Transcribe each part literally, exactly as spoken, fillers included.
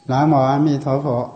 南无阿弥陀佛。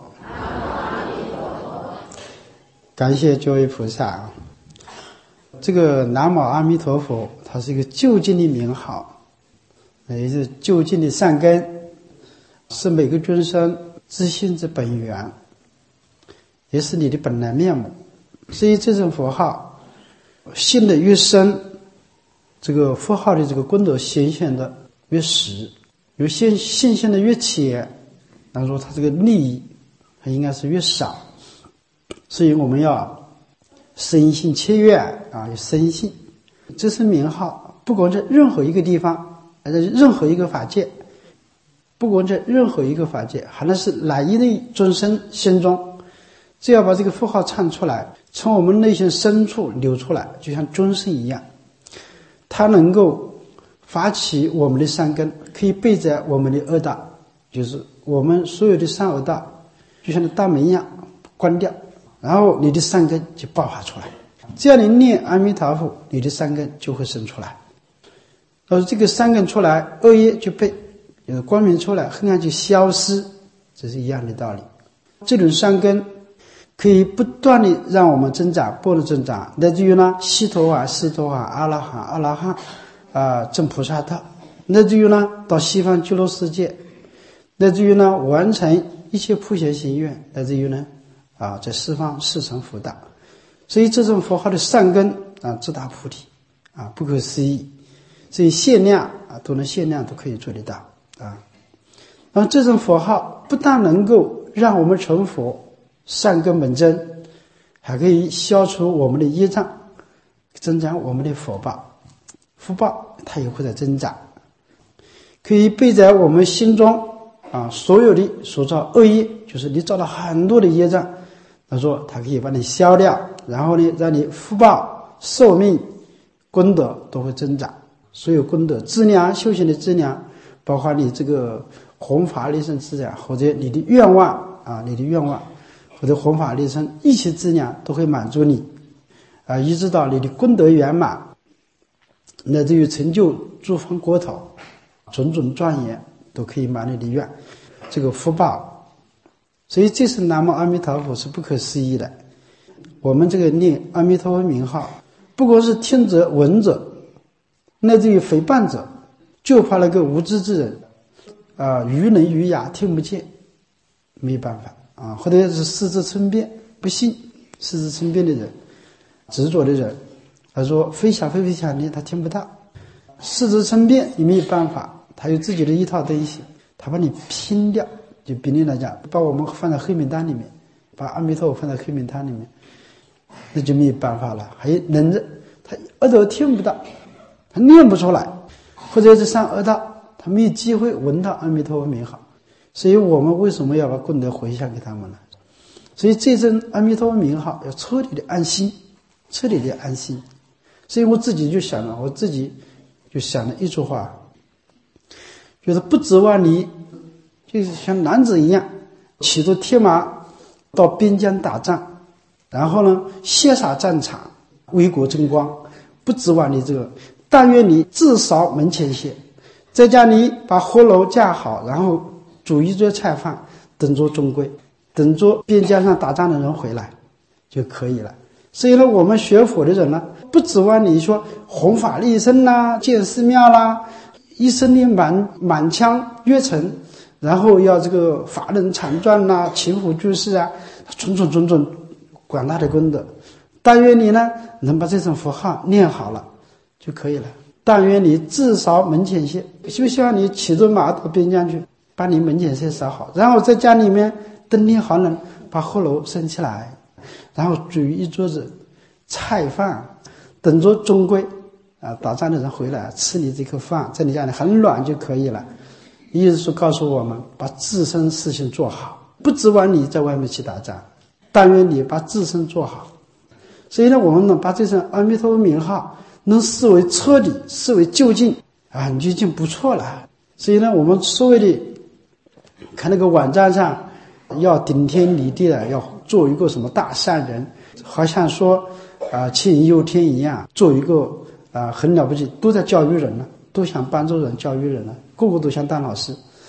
感谢诸位菩萨。这个南无阿弥陀佛，它是一个究竟的名号，也是究竟的善根，是每个众生自性之本源，也是你的本来面目。所以这种佛号信的越深，这个佛号的这个功德显现的越实，有信信心的越浅，那说它这个利益它应该是越少。所以我们要深信切愿啊，有深信。这是名号，不管在任何一个地方，还是任何一个法界，不管在任何一个法界，还能是哪一类众生心中，只要把这个佛号唱出来，从我们内心深处流出来，就像钟声一样，它能够发起我们的善根，可以背在我们的恶道，就是我们所有的善恶道就像那大门一样关掉，然后你的善根就爆发出来。只要你念阿弥陀佛，你的善根就会生出来。而这个善根出来，恶业就被有光明出来，黑暗就消失，这是一样的道理。这种善根可以不断的让我们增长，波罗增长，乃至于呢悉陀啊、斯陀啊、阿拉罕、阿拉罕啊、证菩萨道，乃至于呢到西方极乐世界，乃至于呢完成一切普贤行愿，乃至于呢啊在十方四乘佛道。所以这种佛号的善根啊，直达菩提啊，不可思议。所以限量啊，都能限量都可以做得到啊。那么这种佛号不但能够让我们成佛，善根本增，还可以消除我们的业障，增长我们的福报，福报它也会在增长，可以背在我们心中啊，所有的所造恶业，就是你造了很多的业障，他说它可以把你消掉，然后呢让你福报寿命功德都会增长，所有功德资粮修行的资粮，包括你这个弘法利生资粮，或者你的愿望啊，你的愿望或者弘法利生一切资粮都会满足你啊，一直到你的功德圆满，乃至于成就诸方国土，种种庄严都可以满你的愿，这个福报。所以这是南无阿弥陀佛是不可思议的。我们这个念阿弥陀佛名号，不光是听者闻者，乃至于诽谤者，就怕那个无知之人啊、呃，愚能愚哑听不见，没办法啊，或者是四肢称辩不信，四肢称辩的人，执着的人，他说非想非非想念他听不到，四肢称辩也没有办法，他有自己的一套东西，他把你拼掉。就比例来讲，把我们放在黑名单里面，把阿弥陀佛放在黑名单里面，那就没有办法了。还有能着他耳朵听不到，他念不出来，或者是上耳道，他没有机会闻到阿弥陀佛名号。所以我们为什么要把功德回向给他们呢？所以这阵阿弥陀佛名号要彻底的安心，彻底的安心。所以我自己就想了，我自己就想了一句话，就是不指望你就是像男子一样骑着铁马到边疆打仗，然后呢血洒战场，为国争光，不指望你这个，但愿你至少门前线，在家里把火炉架好，然后煮一桌菜饭，等着中归，等着边疆上打仗的人回来就可以了。所以呢我们学佛的人呢，不指望你说弘法利生啦，建寺庙啦，一生的满满腔热忱，然后要这个法人常转啦，勤护居士啊，种种种种广大的功德。但愿你呢能把这种佛号念好了就可以了。但愿你至少门前线，希不希望你骑着马到边疆去，把你门前线扫好，然后在家里面冬天寒冷把火炉升起来，然后煮一桌子菜饭，等着中归啊，打仗的人回来吃你这口饭，在你家里很暖就可以了。意思是告诉我们，把自身事情做好，不指望你在外面去打仗，但愿你把自身做好。所以呢，我们呢把这声阿弥陀佛名号能视为彻底，视为究竟啊，你就已经不错了。所以呢，我们所谓的看那个网站上要顶天立地的，要做一个什么大善人，好像说啊杞忧天一样，做一个啊很了不起，都在教育人呢，都想帮助人教育人呢，个个都想当老师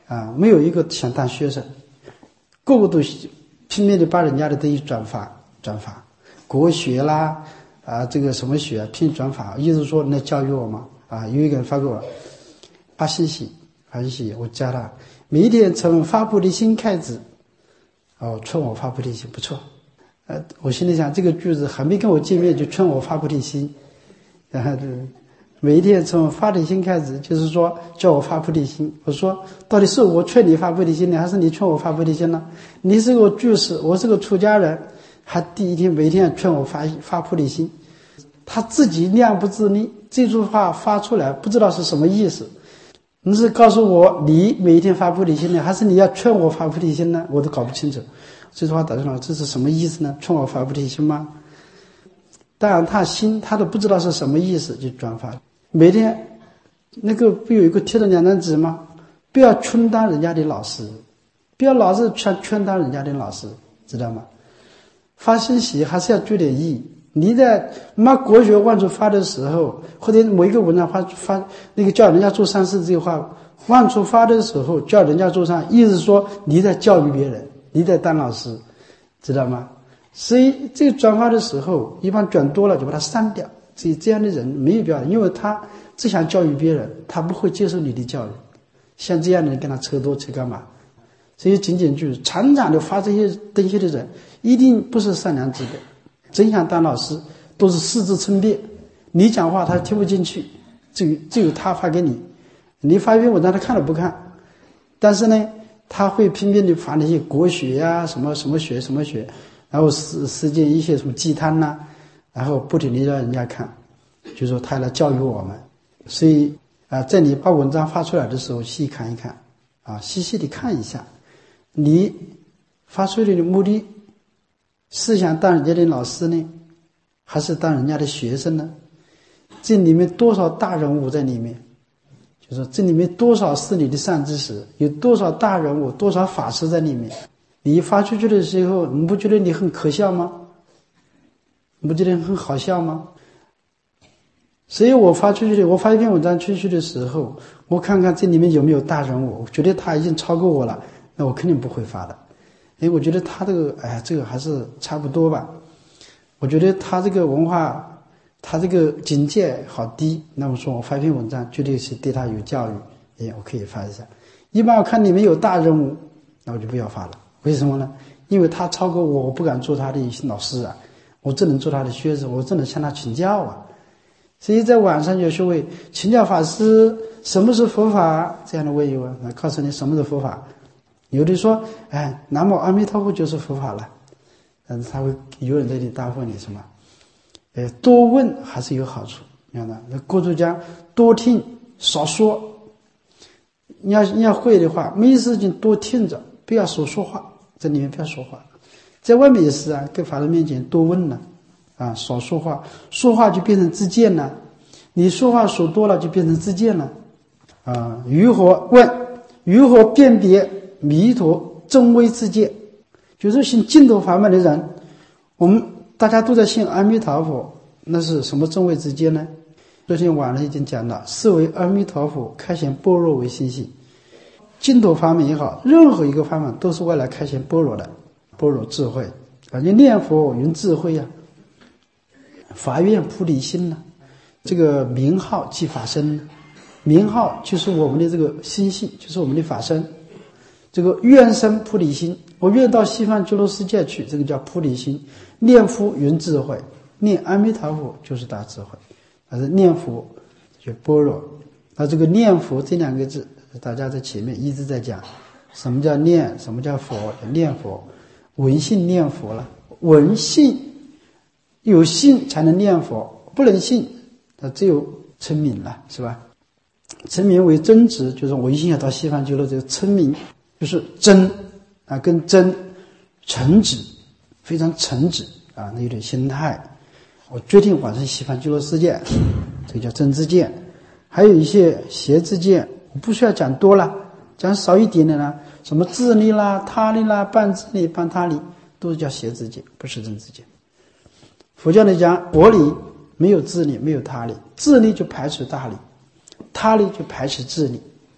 啊，没有一个想当学生，个个都拼命的把人家的东西转发转发，国学啦啊，这个什么学拼命转发，意思说你来教育我嘛啊。有一个人发给我发信息发信息，我加他，每一天从发布的心开始，哦，劝我发菩提心，不错。呃，我心里想这个句子还没跟我见面就劝我发菩提心，然后就每一天从发菩提心开始，就是说叫我发菩提心。我说到底是我劝你发菩提心呢，还是你劝我发菩提心呢？你是个居士，我是个出家人，还第一天每天劝我发发菩提心，他自己量不自力，这句话发出来不知道是什么意思。你是告诉我你每一天发菩提心呢，还是你要劝我发菩提心呢？我都搞不清楚。这句话打出来，这是什么意思呢？劝我发菩提心吗？当然他心他都不知道是什么意思，就转发。每天那个不有一个贴了两张纸吗？不要充当人家的老师，不要老是劝劝当人家的老师，知道吗？发信息还是要注点意。你在把国学往出发的时候，或者某一个文章发发那个叫人家做善事这句话往出发的时候，叫人家做善，意思说你在教育别人，你在当老师，知道吗？所以这个转发的时候，一般转多了就把它删掉。所以这样的人没有必要，因为他只想教育别人，他不会接受你的教育。像这样的人跟他扯多扯干嘛？所以仅仅就是常常的发这些东西的人，一定不是善良之辈，真想当老师，都是四字称辩。你讲话他听不进去，只有只有他发给你，你发一篇文章他看都不看，但是呢，他会拼命的发那些国学呀、啊，什么什么学什么学，然后世世界一些什么鸡汤呐、啊，然后不停的让人家看，就说他来教育我们。所以啊，在你把文章发出来的时候，细看一看啊，细细的看一下，你发出来的目的是想当人家的老师呢，还是当人家的学生呢？这里面多少大人物在里面？就说这里面多少是你的善知识，有多少大人物，多少法师在里面。你发出去的时候，你不觉得你很可笑吗？你不觉得很好笑吗？所以我发出去的，我发一篇文章出去的时候，我看看这里面有没有大人物，我觉得他已经超过我了，那我肯定不会发的。哎，我觉得他这个，哎，这个还是差不多吧。我觉得他这个文化，他这个境界好低，那么说我发一篇文章，绝对是对他有教育，哎，我可以发一下。一般我看里面有大人物，那我就不要发了。为什么呢？因为他超过我，我不敢做他的老师啊，我只能做他的学生，我只能向他请教啊。所以在网上有学会请教法师什么是佛法这样的问一问，来告诉你什么是佛法。有的说，哎，南无阿弥陀佛就是佛法了，但是他会有人在这里答复你什么？哎，多问还是有好处。你看呢？那国主讲多听少说，你要你要会的话，没事情多听着，不要少说话，在里面不要说话。在外面也是啊，跟法人面前多问了。啊，少说话，说话就变成自见了。你说话说多了，就变成自见了。啊，如何问？如何辨别弥陀真伪自见？就是信净土法门的人，我们大家都在信阿弥陀佛，那是什么真伪自见呢？昨天晚上已经讲了，是为阿弥陀佛开显般若为心性。净土法门也好，任何一个法门都是为了开显般若的，般若智慧啊！你念佛云智慧呀、啊。法愿菩提心呢、啊，这个名号即法身，名号就是我们的这个心性，就是我们的法身。这个愿生菩提心，我愿到西方极乐世界去，这个叫菩提心。念佛云智慧，念阿弥陀佛就是大智慧，但是念佛就般若。那这个念佛这两个字，大家在前面一直在讲，什么叫念，什么叫佛？念佛，闻信念佛了，闻信。有信才能念佛，不能信，那只有称名了，是吧？称名为真执，就是我一心要到西方极乐，这个称名就是真啊，跟真诚旨，非常诚旨啊，那有点心态。我决定往生西方极乐世界，这个叫真知见。还有一些邪知见，我不需要讲多了，讲少一点点啦，什么自利啦、他利啦、半自利、半他利，都是叫邪知见，不是真知见。佛教里讲，佛理没有自利，没有他利，自利就排除大利，他利就排斥自利，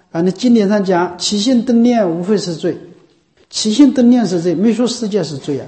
啊，那经典上讲，起心动念无非是罪，起心动念是罪，没说世界是罪啊。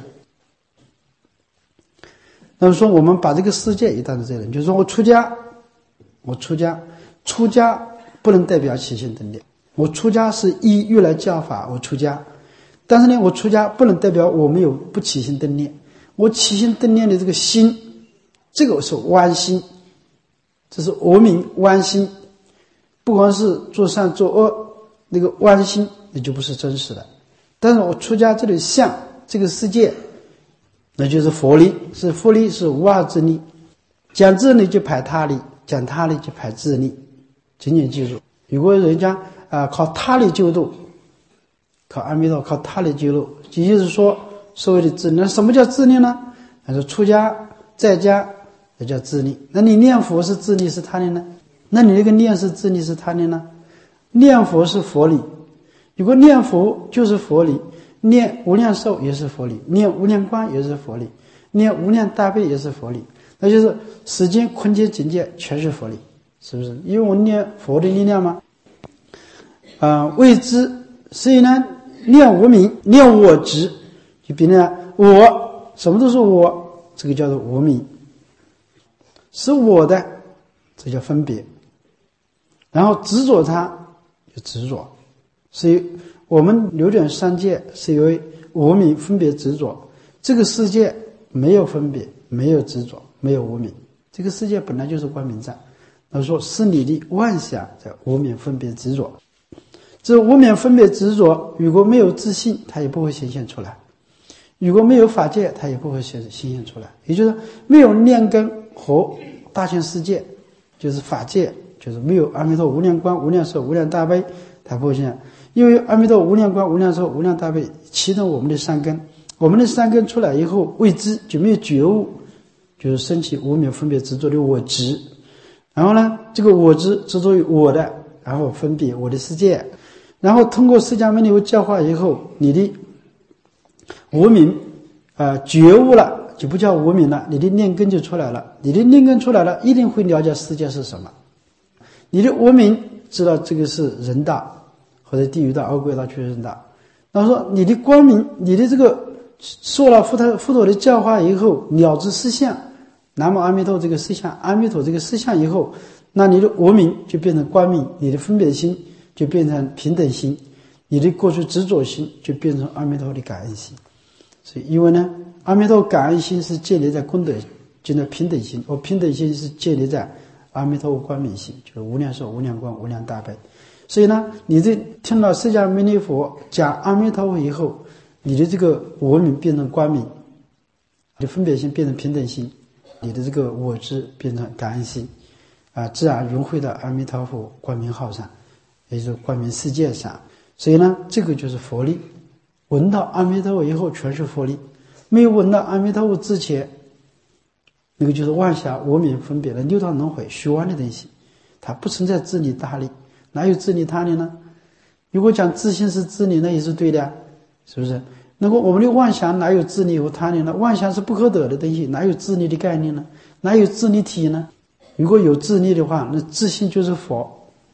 那么说，我们把这个世界也当成这样，就是说我出家，我出家，出家不能代表起心动念。我出家是依欲来教法，我出家，但是呢，我出家不能代表我没有不起心动念。我起心动念的这个心，这个是弯心，这是我名弯心。不光是做善做恶，那个弯心那就不是真实的。但是我出家这里相，这个世界，那就是佛力，是佛力，是无二之力。讲自力就排他力，讲他力就排自力。紧紧记住，如果人家啊、呃、靠他力救度，靠阿弥陀靠他力救度，也就是说所谓的自力。那什么叫自力呢？他说出家在家也叫自力。那你念佛是自力是他力呢？那你那个念是自力是他力呢？念佛是佛理，如果念佛就是佛理，念无量寿也是佛理，念无量光也是佛理，念无量大悲也是佛理，那就是时间空间境界全是佛理，是不是？因为我念佛的力量嘛。啊、呃，谓之，所以呢，念无明，念我执，就比如我什么都是我，这个叫做无明，是我的，这叫分别。然后执着它，就执着。所以我们流转三界是由于无明分别执着，这个世界没有分别，没有执着，没有无明，这个世界本来就是光明藏。他说是你的妄想在无明分别执着，这无明分别执着如果没有自信，它也不会显现出来，如果没有法界，它也不会显现出来。也就是没有念根和大千世界，就是法界，就是没有阿弥陀无量光无量寿无量大悲，它不会现。因为阿弥陀无量光无量寿无量大悲启动我们的三根，我们的三根出来以后未知，就没有觉悟，就是升起无明分别执着的我执。然后呢，这个我执执着于我的，然后分别我的世界，然后通过释迦牟尼佛教化以后，你的无明呃觉悟了，就不叫无明了，你的念根就出来了。你的念根出来了，一定会了解世界是什么。你的无明知道这个是人道或者地狱道、恶鬼道、畜生道。然后说你的光明，你的这个受了佛陀佛陀的教化以后，了知实相，南无阿弥陀这个实相，阿弥陀这个实相以后，那你的无明就变成光明，你的分别心就变成平等心，你的过去执着心就变成阿弥陀的感恩心。所以因为呢，阿弥陀感恩心是建立在功德就在平等心，而平等心是建立在阿弥陀光明心，就是无量寿无量光无量大悲。所以呢，你这听到释迦牟尼佛讲阿弥陀佛以后，你的这个无明变成光明，你的分别心变成平等心，你的这个我执变成感恩心，啊，自然融汇到阿弥陀佛光明号上，也就是光明世界上。所以呢，这个就是佛力。闻到阿弥陀佛以后全是佛力，没有闻到阿弥陀佛之前，那个就是妄想无明分别的六道轮回虚妄的东西，它不存在自利他利，哪有自利他利呢？如果讲自信是自利，那也是对的，是不是？那么我们的妄想哪有自利和他利呢？妄想是不可得的东西，哪有自利的概念呢？哪有自利体呢？如果有自利的话，那自信就是佛。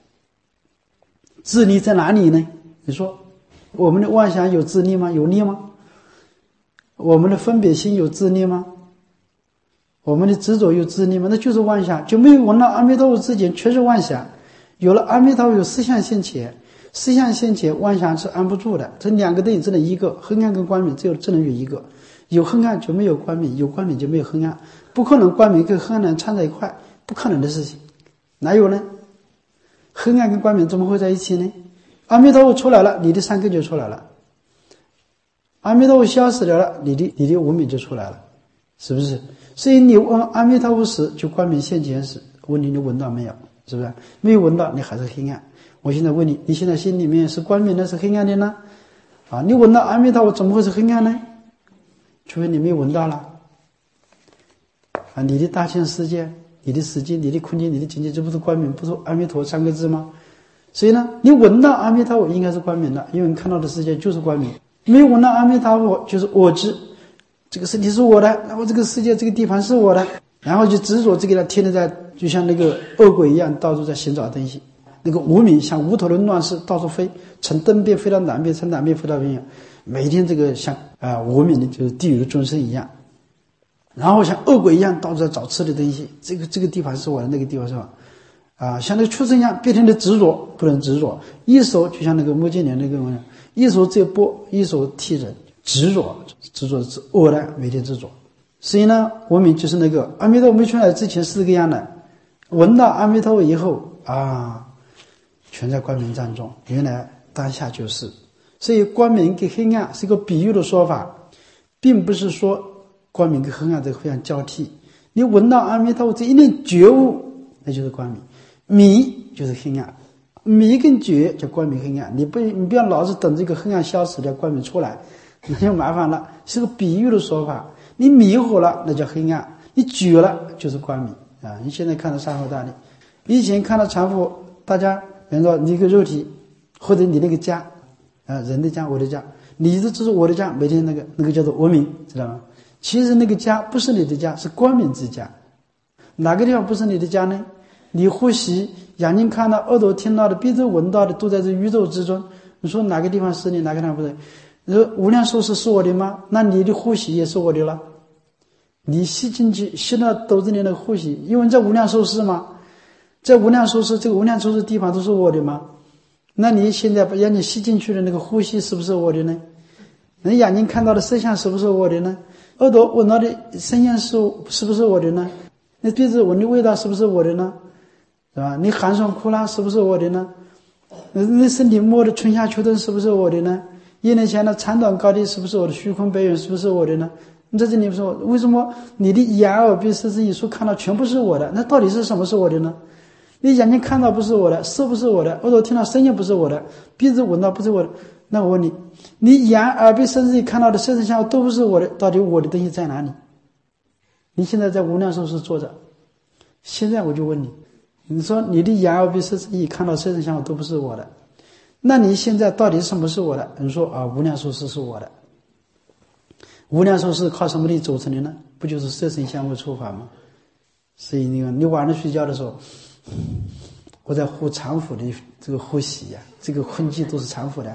自利在哪里呢？你说我们的妄想有自利吗？有利吗？我们的分别心有自利吗？我们的执着有自利吗？那就是妄想，就没有闻到阿弥陀佛之前全是妄想。有了阿弥陀佛有实相现前，实相现前妄想是安不住的，这两个东西只能一个，黑暗跟光明只有只能有一个，有黑暗就没有光明，有光明就没有黑暗，不可能光明跟黑暗掺在一块，不可能的事情，哪有呢？黑暗跟光明怎么会在一起呢？阿弥陀佛出来了，你的三根就出来了；阿弥陀佛消失掉了，你的你的无明就出来了，是不是？所以你问阿弥陀佛时，就光明现前时，问你你闻到没有？是不是？没有闻到，你还是黑暗。我现在问你，你现在心里面是光明的，是黑暗的呢？啊，你闻到阿弥陀佛，怎么会是黑暗呢？除非你没有闻到了。啊，你的大千世界，你的时间，你的空间，你的境界，这不是光明，不是阿弥陀三个字吗？所以呢，你闻到阿弥陀佛应该是光明的，因为你看到的世界就是光明。没有闻到阿弥陀佛，就是我执，这个身体是我的，然后这个世界这个地方是我的，然后就执着这个贴的在，就像那个恶鬼一样，到处在寻找东西。 那个无明像无头的乱世到处飞，从东边飞到南边，从南边飞到北边，每天这个像啊、呃、无明的就是地狱的众生一样，然后像恶鬼一样到处在找吃的东西，这个这个地方是我的，那个地方是吧？啊，像那个畜生一样，变成的执着，不能执着。一手就像那个穆建连那个，一手只有钵，一手提人，执着，执着是恶的，每天执着。所以呢，无明就是那个阿弥陀佛没出来之前是这个样的，闻到阿弥陀佛以后啊，全在光明当中，原来当下就是。所以光明跟黑暗是一个比喻的说法，并不是说光明跟黑暗这个非常交替。你闻到阿弥陀佛这一念觉悟，那就是光明。迷就是黑暗，迷跟觉叫光明黑暗。你不你不要老是等这个黑暗消失了光明出来，那就麻烦了，是个比喻的说法。你迷糊了那叫黑暗，你觉了就是光明啊！你现在看到三佛大礼，以前看到禅佛，大家比如说你一个肉体或者你那个家啊，人的家我的家，你的就是我的家，每天那个那个叫做无明，知道吗？其实那个家不是你的家，是光明之家。哪个地方不是你的家呢？你呼吸，眼睛看到，耳朵听到的，鼻子闻到的，都在这宇宙之中。你说哪个地方是你，哪个地方不是？你说无量寿司是我的吗？那你的呼吸也是我的了。你吸进去，吸到肚子里的呼吸，因为在无量寿司嘛，在无量寿司这个无量寿司地方都是我的吗？那你现在把眼睛吸进去的那个呼吸是不是我的呢？那眼睛看到的色相是不是我的呢？耳朵闻到的声音是是不是我的呢？那鼻子闻的味道是不是我的呢？是吧？你寒霜苦辣是不是我的呢？那身体摸的春夏秋冬是不是我的呢？一年前的长短高低是不是我的？虚空白云是不是我的呢？你在这里说，为什么你的眼耳鼻舌身意所看到全部是我的？那到底是什么是我的呢？你眼睛看到不是我的，舌不是我的，耳朵听到声音不是我的，鼻子闻到不是我的。那我问你，你眼耳鼻舌身意看到的色身相都不是我的，到底我的东西在哪里？你现在在无量寿司坐着，现在我就问你，你说你的眼耳鼻舌身意看到色身相都不是我的，那你现在到底什么是我的？你说啊，无量寿司是我的。无量寿司靠什么力组成的呢？不就是色身相位触法吗？所以你你晚上睡觉的时候，我在呼常辅的这个呼吸呀、啊，这个空气都是常辅的。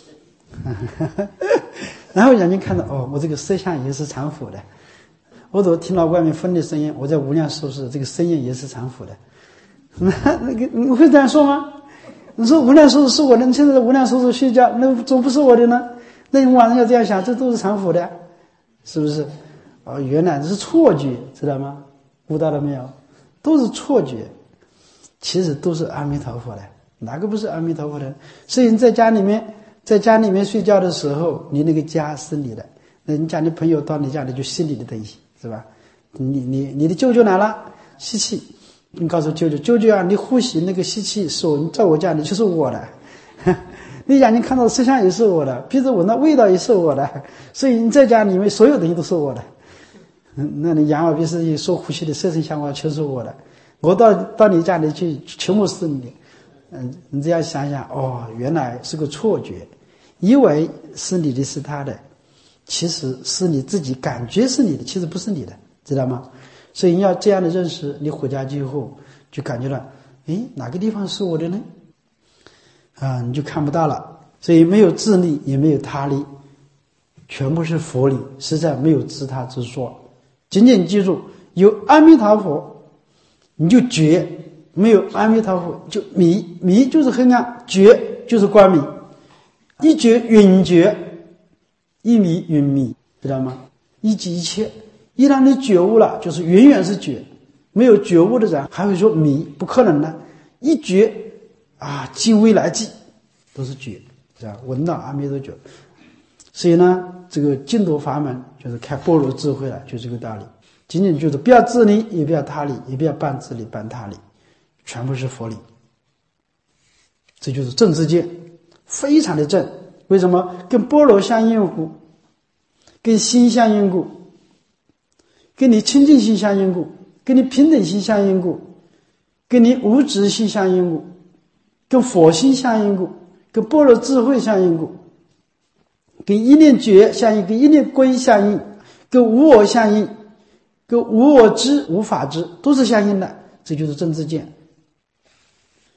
然后眼睛看到哦，我这个色相也是常辅的。我都听到外面风的声音，我在无量寿司这个声音也是常辅的。那那个你会这样说吗？你说无量寿司是我的，你现在在无量寿司睡觉，那总不是我的呢？那你晚上要这样想，这都是常辅的。是不是？哦，原来这是错觉，知道吗？悟到了没有？都是错觉，其实都是阿弥陀佛的，哪个不是阿弥陀佛的？所以你在家里面，在家里面睡觉的时候，你那个家是你的，那你家里朋友到你家里就吸你的东西，是吧？你你你的舅舅来了，吸气，你告诉舅舅，舅舅啊，你呼吸那个吸气是我，在我家里就是我的。你眼睛看到的色相也是我的，鼻子闻到味道也是我的，所以你在家里面所有东西都是我的。那你眼耳鼻舌身所呼吸的色身相望全是我的，我到到你家里去全部是你。嗯，你这样想想，哦，原来是个错觉，以为是你的是他的，其实是你自己感觉是你的，其实不是你的，知道吗？所以你要这样的认识，你回家之后就感觉到，诶，哪个地方是我的呢？啊，你就看不到了。所以没有自利也没有他利，全部是佛理，实在没有自他之说。仅仅记住，有阿弥陀佛你就觉，没有阿弥陀佛就迷，迷就是黑暗，觉就是光明。一觉允觉，一迷允迷，知道吗？一即一切，一旦你觉悟了，就是永远是觉。没有觉悟的人还会说迷，不可能的。一觉啊，尽未来际都是觉，是吧？闻到阿弥陀觉。所以呢，这个净土法门就是开般若智慧了，就这个道理。仅仅就是不要自利，也不要他利，也不要半自利半他利，全部是佛理。这就是正知见，非常的正。为什么？跟般若相应故，跟心相应故，跟你清净心相应故，跟你平等心相应故，跟你无执心相应故，跟佛心相应故，跟般若智慧相应故，跟一念觉相应，跟一念归相应，跟无我相应，跟无我知无法知都是相应的，这就是正知见。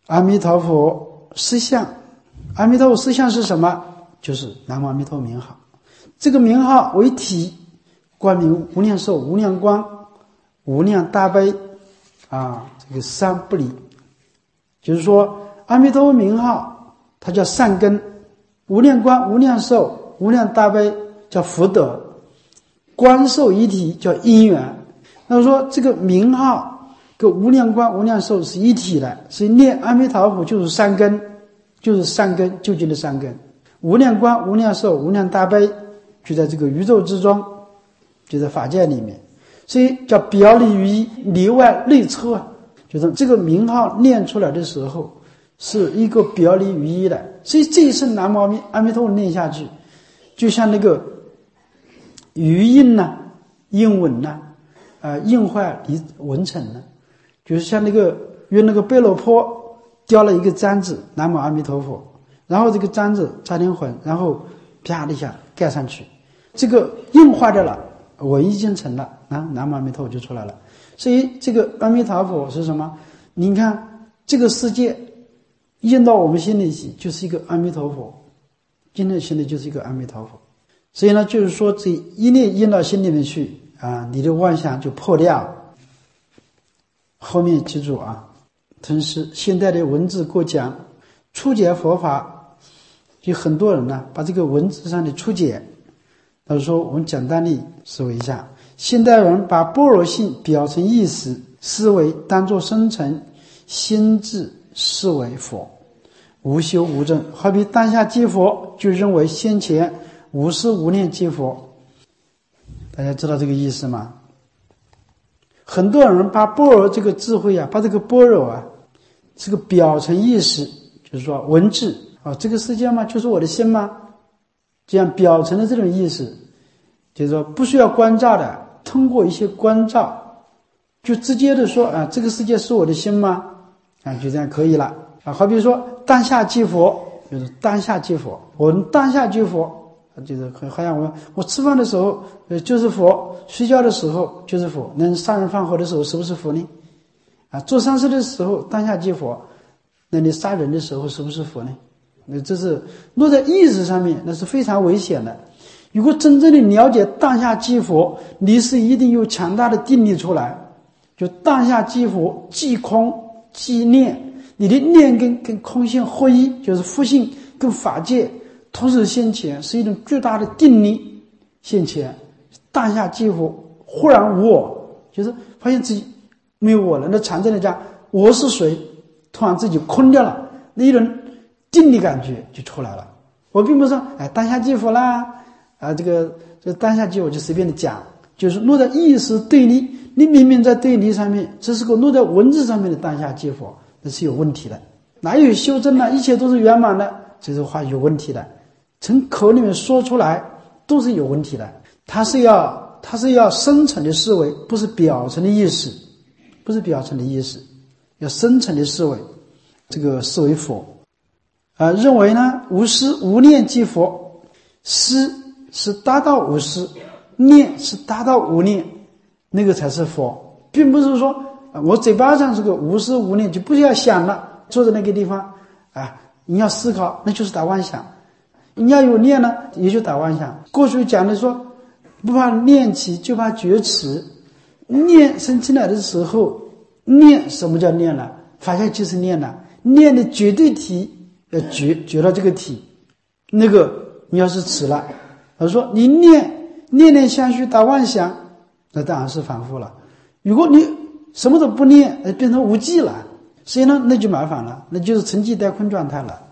阿弥陀佛实相。阿弥陀佛实相是什么？就是南无阿弥陀名号。这个名号为体，光明无量寿、无量光、无量大悲啊，这个三不离。就是说阿弥陀佛名号它叫善根，无量光、无量寿、无量大悲叫福德，光寿一体叫因缘。那说这个名号跟无量光、无量寿是一体的，所以念阿弥陀佛就是善根，就是善根，究竟的善根。无量光、无量寿、无量大悲就在这个宇宙之中，就在法界里面，所以叫表里于一，里外内测啊。就是这个名号念出来的时候是一个表里于一的，所以这一声南无阿弥陀佛念下去，就像那个余音呐、啊、音稳呐、啊、呃印坏离文成呢，就是像那个用那个贝洛坡雕了一个簪子南无阿弥陀佛，然后这个簪子插点混，然后啪的一下盖上去，这个印化掉了，文已经成了啊，南无阿弥陀佛就出来了。所以这个阿弥陀佛是什么？你看这个世界印到我们心里去就是一个阿弥陀佛，今天心里就是一个阿弥陀佛。所以呢，就是说这一念印到心里面去啊，你的妄想就破掉。后面记住啊，同时现在的文字过讲初解佛法，就很多人呢把这个文字上的初解，他说我们简单的说一下，现代人把般若性表成意识思维当作生成心智视为佛，无修无证，好比当下即佛，就认为先前无思无念即佛。大家知道这个意思吗？很多人把般若这个智慧啊，把这个般若啊这个表成意识，就是说文字啊，这个世界嘛就是我的心嘛，这样表成的这种意识，就是说不需要关照的，通过一些关照就直接的说啊，这个世界是我的心吗？啊，就这样可以了啊。好比说当下即佛，就是当下即佛，我们当下即佛，就是好像我我吃饭的时候呃就是佛，睡觉的时候就是佛，能杀人放火的时候是不是佛呢？啊，做善事的时候当下即佛，那你杀人的时候是不是佛呢？那这是落在意识上面，那是非常危险的。如果真正的了解当下即佛，你是一定有强大的定力出来，就当下即佛，即空即念，你的念跟跟空性合一，就是佛性跟法界同时现前，是一种巨大的定力现前。当下即佛，忽然无我，就是发现自己没有我了。那常正的讲我是谁，突然自己空掉了，那一种定力感觉就出来了。我并不是说哎当下即佛啦啊，这个这当下即佛就随便的讲，就是落在意识对立，你明明在对立上面，这是个落在文字上面的当下即佛，那是有问题的。哪有修正呢？一切都是圆满的，这句话有问题的，从口里面说出来都是有问题的。它是要它是要深层的思维，不是表层的意识，不是表层的意识，要深层的思维，这个思维佛啊，认为呢无思无念即佛，思是达到无思，念是达到无念，那个才是佛，并不是说我嘴巴上是个无思无念就不需要想了，坐在那个地方啊，你要思考那就是打妄想，你要有念呢也就打妄想。过去讲的说不怕念起就怕觉迟，念生起来的时候，念什么叫念了？法下就是念了，念的绝对体要觉觉到这个体，那个你要是迟了，他说你念念念相续打妄想，那当然是反复了。如果你什么都不念，变成无记了，所以呢那就麻烦了，那就是沉寂待空状态了。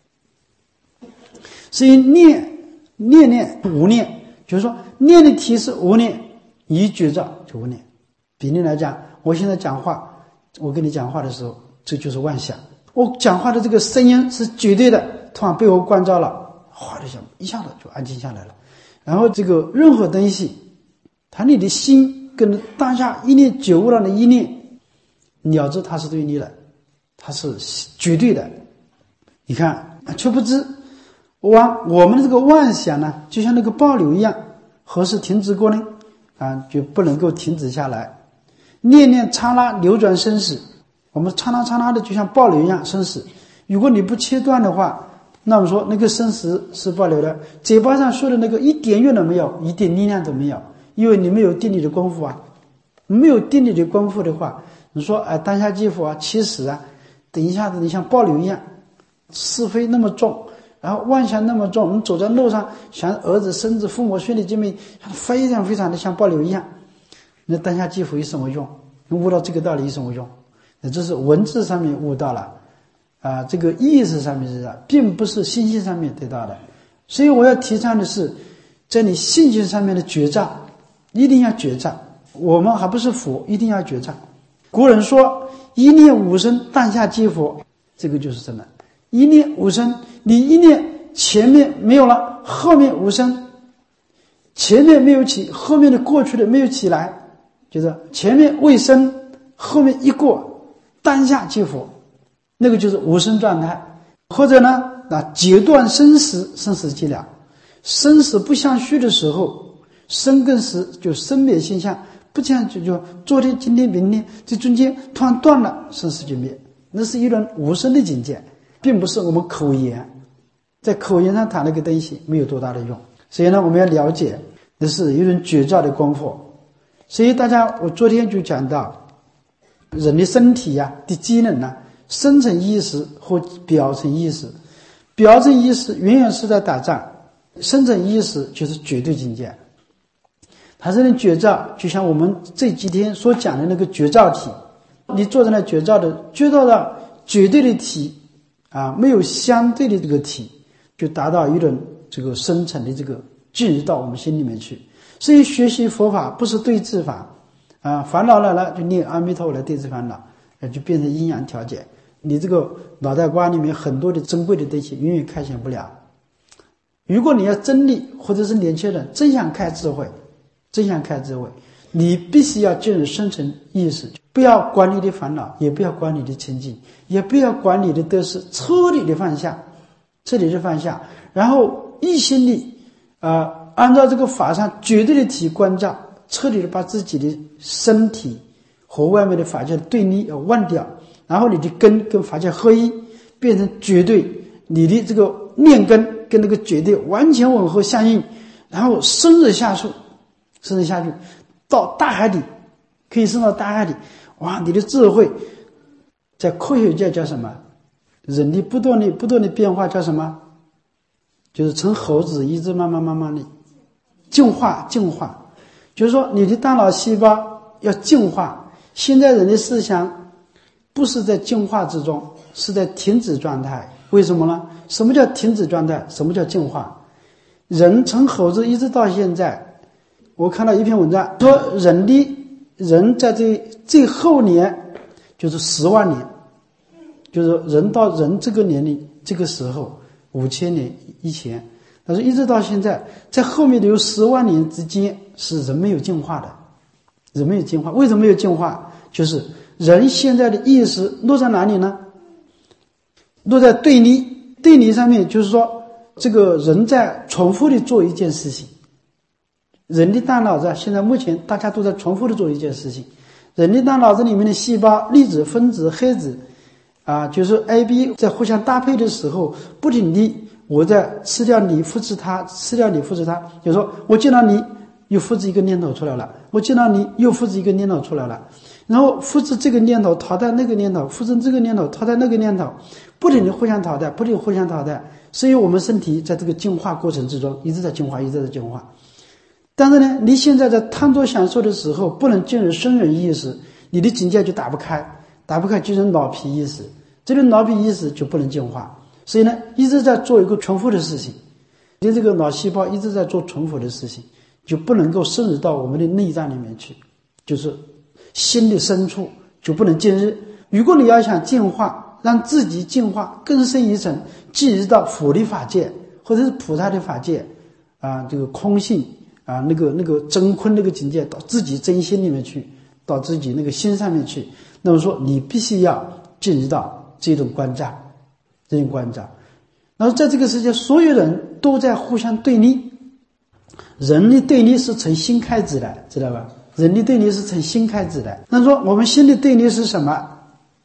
所以念念念无念，就是说念的体是无念，一觉照就无念。比例来讲，我现在讲话，我跟你讲话的时候，这就是妄想。我讲话的这个声音是绝对的，突然被我关照了，哗的一下，一下子就安静下来了。然后这个任何东西，它你的心跟当下一念觉悟了的一念，了知它是对你的，它是绝对的。你看，却不知妄我们的这个妄想呢，就像那个暴流一样，何时停止过呢？啊，就不能够停止下来。念念刹那流转生死， 我们刹那刹那的就像暴流一样生死。如果你不切断的话，那我们说那个生死是暴流的。嘴巴上说的那个一点用都没有，一点力量都没有，因为你没有定力的功夫啊。没有定力的功夫的话，你说哎，当下即佛啊，其实啊，等一下子你像暴流一样，是非那么重，然后妄想那么重，我们走在路上，像儿子、孙子、父母、兄弟姐妹，非常非常的像暴流一样。那当下即佛有什么用？悟到这个道理有什么用？那这是文字上面悟到了，啊、呃，这个意识上面是的，并不是心性上面得到的。所以我要提倡的是，在你性性上面的觉照，一定要觉照。我们还不是佛，一定要觉照。古人说一念无生，当下即佛，这个就是真的。一念无生，你一念前面没有了，后面无生，前面没有起，后面的过去的没有起来，就是前面未生，后面一过，当下即佛，那个就是无生状态。或者呢，啊，截断生死，生死即了，生死不相续的时候，生跟死就生灭现象。不这样就就昨天、今天、明天，这中间突然断了，生死就灭，那是一轮无生的境界，并不是我们口言，在口言上谈那个东西没有多大的用。所以呢，我们要了解，那是一轮觉照的功夫。所以大家，我昨天就讲到，人的身体呀、啊、的机能呢、啊，深层意识和表层意识，表层意识永远是在打仗，深层意识就是绝对境界。它这种觉照，就像我们这几天所讲的那个觉照体，你坐在那觉照的，觉照到绝对的体啊，没有相对的这个体，就达到一种这个深层的这个进入到我们心里面去。所以学习佛法不是对治法啊，烦恼来了就念阿弥陀佛来对治烦恼，就变成阴阳调节。你这个脑袋瓜里面很多的珍贵的东西永远开显不了。如果你要真理，或者是年轻人真想开智慧，真想开智慧，你必须要进入深层意识，不要管你的烦恼，也不要管你的清净，也不要管你的得失，彻底的放下，彻底的放下，然后一心的呃，按照这个法上绝对的体关照，彻底的把自己的身体和外面的法界对立要忘掉，然后你的根跟法界合一，变成绝对，你的这个念根跟那个绝对完全吻合相应，然后深入下去，深入下去到大海底，可以升到大海底。哇，你的智慧在科学界叫什么？人的不断的不断的变化叫什么？就是从猴子一直慢慢慢慢的进化进化，就是说你的大脑细胞要进化。现在人的思想不是在进化之中，是在停止状态。为什么呢？什么叫停止状态？什么叫进化？人从猴子一直到现在，我看到一篇文章说，人的人在这最后年就是十万年，就是人到人这个年龄这个时候五千年以前，但是一直到现在，在后面的有十万年之间是人没有进化的，人没有进化。为什么没有进化？就是人现在的意识落在哪里呢？落在对立，对立上面，就是说这个人在重复的做一件事情。人的大脑在现在目前大家都在重复的做一件事情。人的大脑子里面的细胞、粒子、分子、黑子啊，就是 A B 在互相搭配的时候，不停地我在吃掉你，复制它，吃掉你，复制它。就是说我见到你，又复制一个念头出来了；我见到你，又复制一个念头出来了。然后复制这个念头，淘汰那个念头，复制这个念头，淘汰那个念头，不停地互相淘汰，不停地互相淘汰。所以我们身体在这个进化过程之中一直在进化，一直在进化。但是呢，你现在在贪着享受的时候，不能进入深人意识，你的境界就打不开，打不开进入脑皮意识，这个脑皮意识就不能进化。所以呢，一直在做一个重复的事情，你这个脑细胞一直在做重复的事情，就不能够深入到我们的内脏里面去，就是心的深处就不能进入。如果你要想进化，让自己进化更深一层，进入到佛的法界或者是菩萨的法界啊，这个空性啊，那个那个真空那个境界，到自己真心里面去，到自己那个心上面去。那么说，你必须要进入到这种观照，这种观照。然后在这个世界，所有人都在互相对立，人的对立是从心开始的，知道吧？人的对立是从心开始的。那说我们心的对立是什么？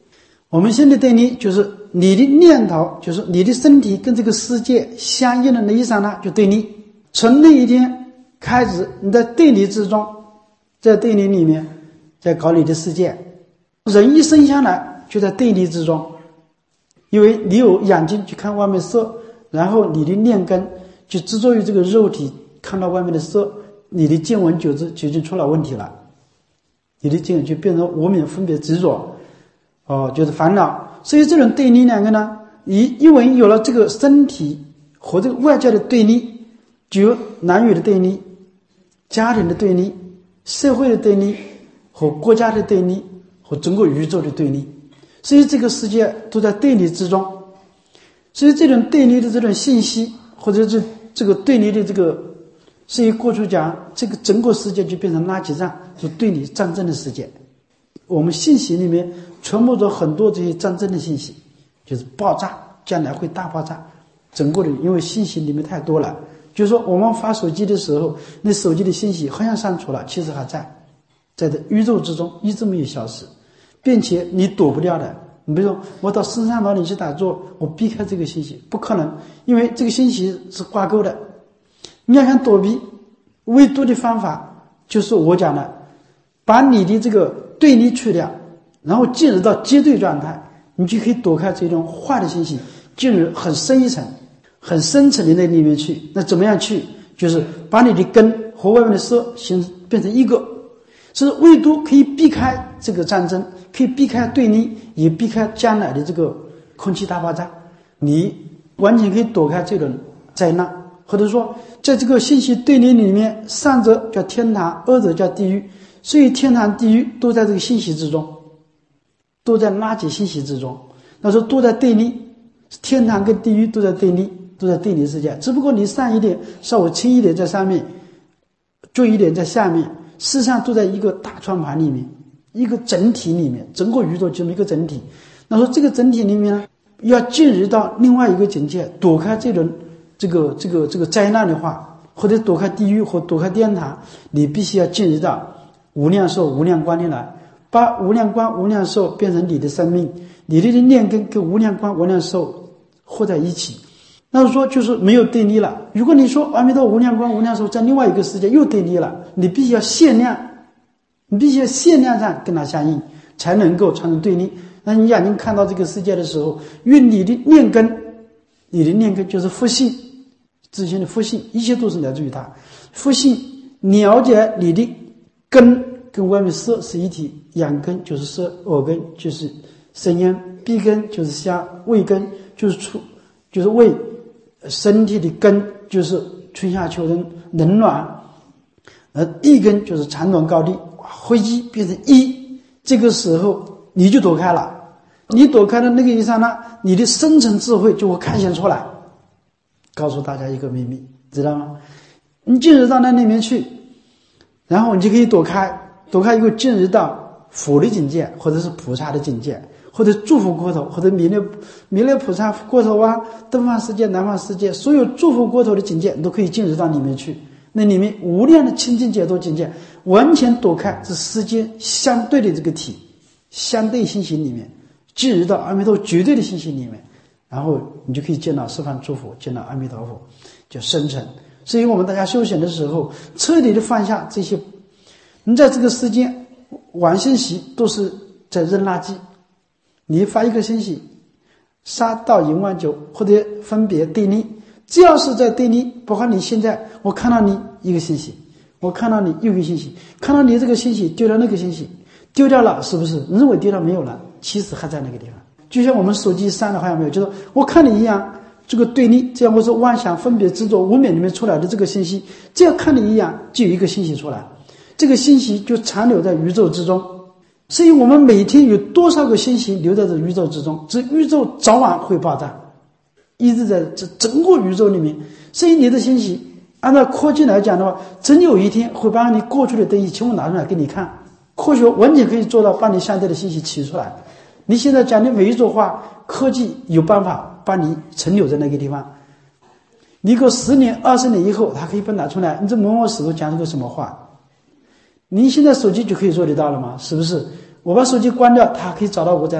我们现在对立就是你的念头，就是你的身体跟这个世界相应的那一刹那就对立。从那一天开始，你在对立之中，在对立里面在搞你的世界。人一生下来就在对立之中，因为你有眼睛去看外面色，然后你的念根就执着于这个肉体看到外面的色，你的见闻觉知就已经出了问题了，你的见就变成无明分别执着，哦，就是烦恼。所以这种对立两个呢，因因为有了这个身体和这个外界的对立，就有男女的对立、家庭的对立、社会的对立和国家的对立和整个宇宙的对立，所以这个世界都在对立之中。所以这种对立的这种信息，或者是这个对立的这个，所以过去讲这个整个世界就变成垃圾站，是对立战争的世界。我们信息里面传播着很多这些战争的信息，就是爆炸，将来会大爆炸。整个的因为信息里面太多了，就是说我们发手机的时候，那手机的信息好像删除了，其实还在，在这宇宙之中一直没有消失，并且你躲不掉的。你比如说我到深山老林去打坐，我避开这个信息不可能，因为这个信息是挂钩的。你要想躲避，唯独的方法就是我讲的，把你的这个对立去掉，然后进入到接对状态，你就可以躲开这种坏的信息，进入很深一层很深层的那里面去。那怎么样去？就是把你的根和外面的色形变成一个，是唯独可以避开这个战争，可以避开对立，也避开将来的这个空气大爆炸。你完全可以躲开这种灾难，或者说在这个信息对立里面，上者叫天堂，二者叫地狱。所以天堂地狱都在这个信息之中，都在垃圾信息之中，那说都在对立，天堂跟地狱都在对立，都在对立世界。只不过你上一点稍微轻一点在上面，重一点在下面，事实上都在一个大转盘里面，一个整体里面，整个宇宙就是一个整体。那说这个整体里面呢，要进入到另外一个境界，躲开这种这个这个这个灾难的话，或者躲开地狱或躲开天堂，你必须要进入到无量寿无量光里来，把无量光无量寿变成你的生命，你的念根跟无量光无量寿合在一起。那说就是没有对立了。如果你说阿弥陀无量光无量寿在另外一个世界又对立了，你必须要限量，你必须要限量上跟它相应，才能够产生对立。那你眼睛看到这个世界的时候，因为你的念根，你的念根就是佛性，自信的佛性，一切都是来自于它。佛性了解你的根跟外面色是一体，眼根就是色，耳根就是声音，鼻根就是香，味根就是触，就是味，身体的根就是春夏秋冬冷暖，而意根就是长短高低，合一变成一，这个时候你就躲开了。你躲开了那个一刹那，你的深层智慧就会开显出来。告诉大家一个秘密，知道吗？你进入到那里面去，然后你就可以躲开，躲开以后进入到佛的境界，或者是菩萨的境界，或者祝福国头，或者弥勒弥勒菩萨国头啊，东方世界、南方世界，所有祝福国头的境界，你都可以进入到里面去。那里面无量的清净解脱境界，完全躲开这世间相对的这个体，相对信息里面，进入到阿弥陀绝对的信息里面，然后你就可以见到十方诸佛，见到阿弥陀佛，就生成。所以我们大家修行的时候，彻底的放下这些，你在这个世间玩信息都是在扔垃圾。你发一个信息，杀到一万九，或者分别对立，只要是在对立，包括你现在我看到你一个信息，我看到你又一个信息，看到你这个信息丢掉那个信息，丢掉了是不是？认为丢掉没有了，其实还在那个地方。就像我们手机删了好像没有，就是我看你一样，这个对立，这样我说妄想分别执着无明里面出来的这个信息，这样看你一样，就有一个信息出来，这个信息就残留在宇宙之中。所以我们每天有多少个信息留在这宇宙之中，这宇宙早晚会爆炸，一直在这整个宇宙里面。所以你的信息按照科技来讲的话，真有一天会把你过去的东西全部拿出来给你看，科学完全可以做到把你相对的信息取出来。你现在讲的每一句话，科技有办法把你存留在那个地方，你过十年二十年以后它可以分拿出来，你这某某时候讲这个什么话，你现在手机就可以做得到了吗？是不是？我把手机关掉，它可以找到我在哪里，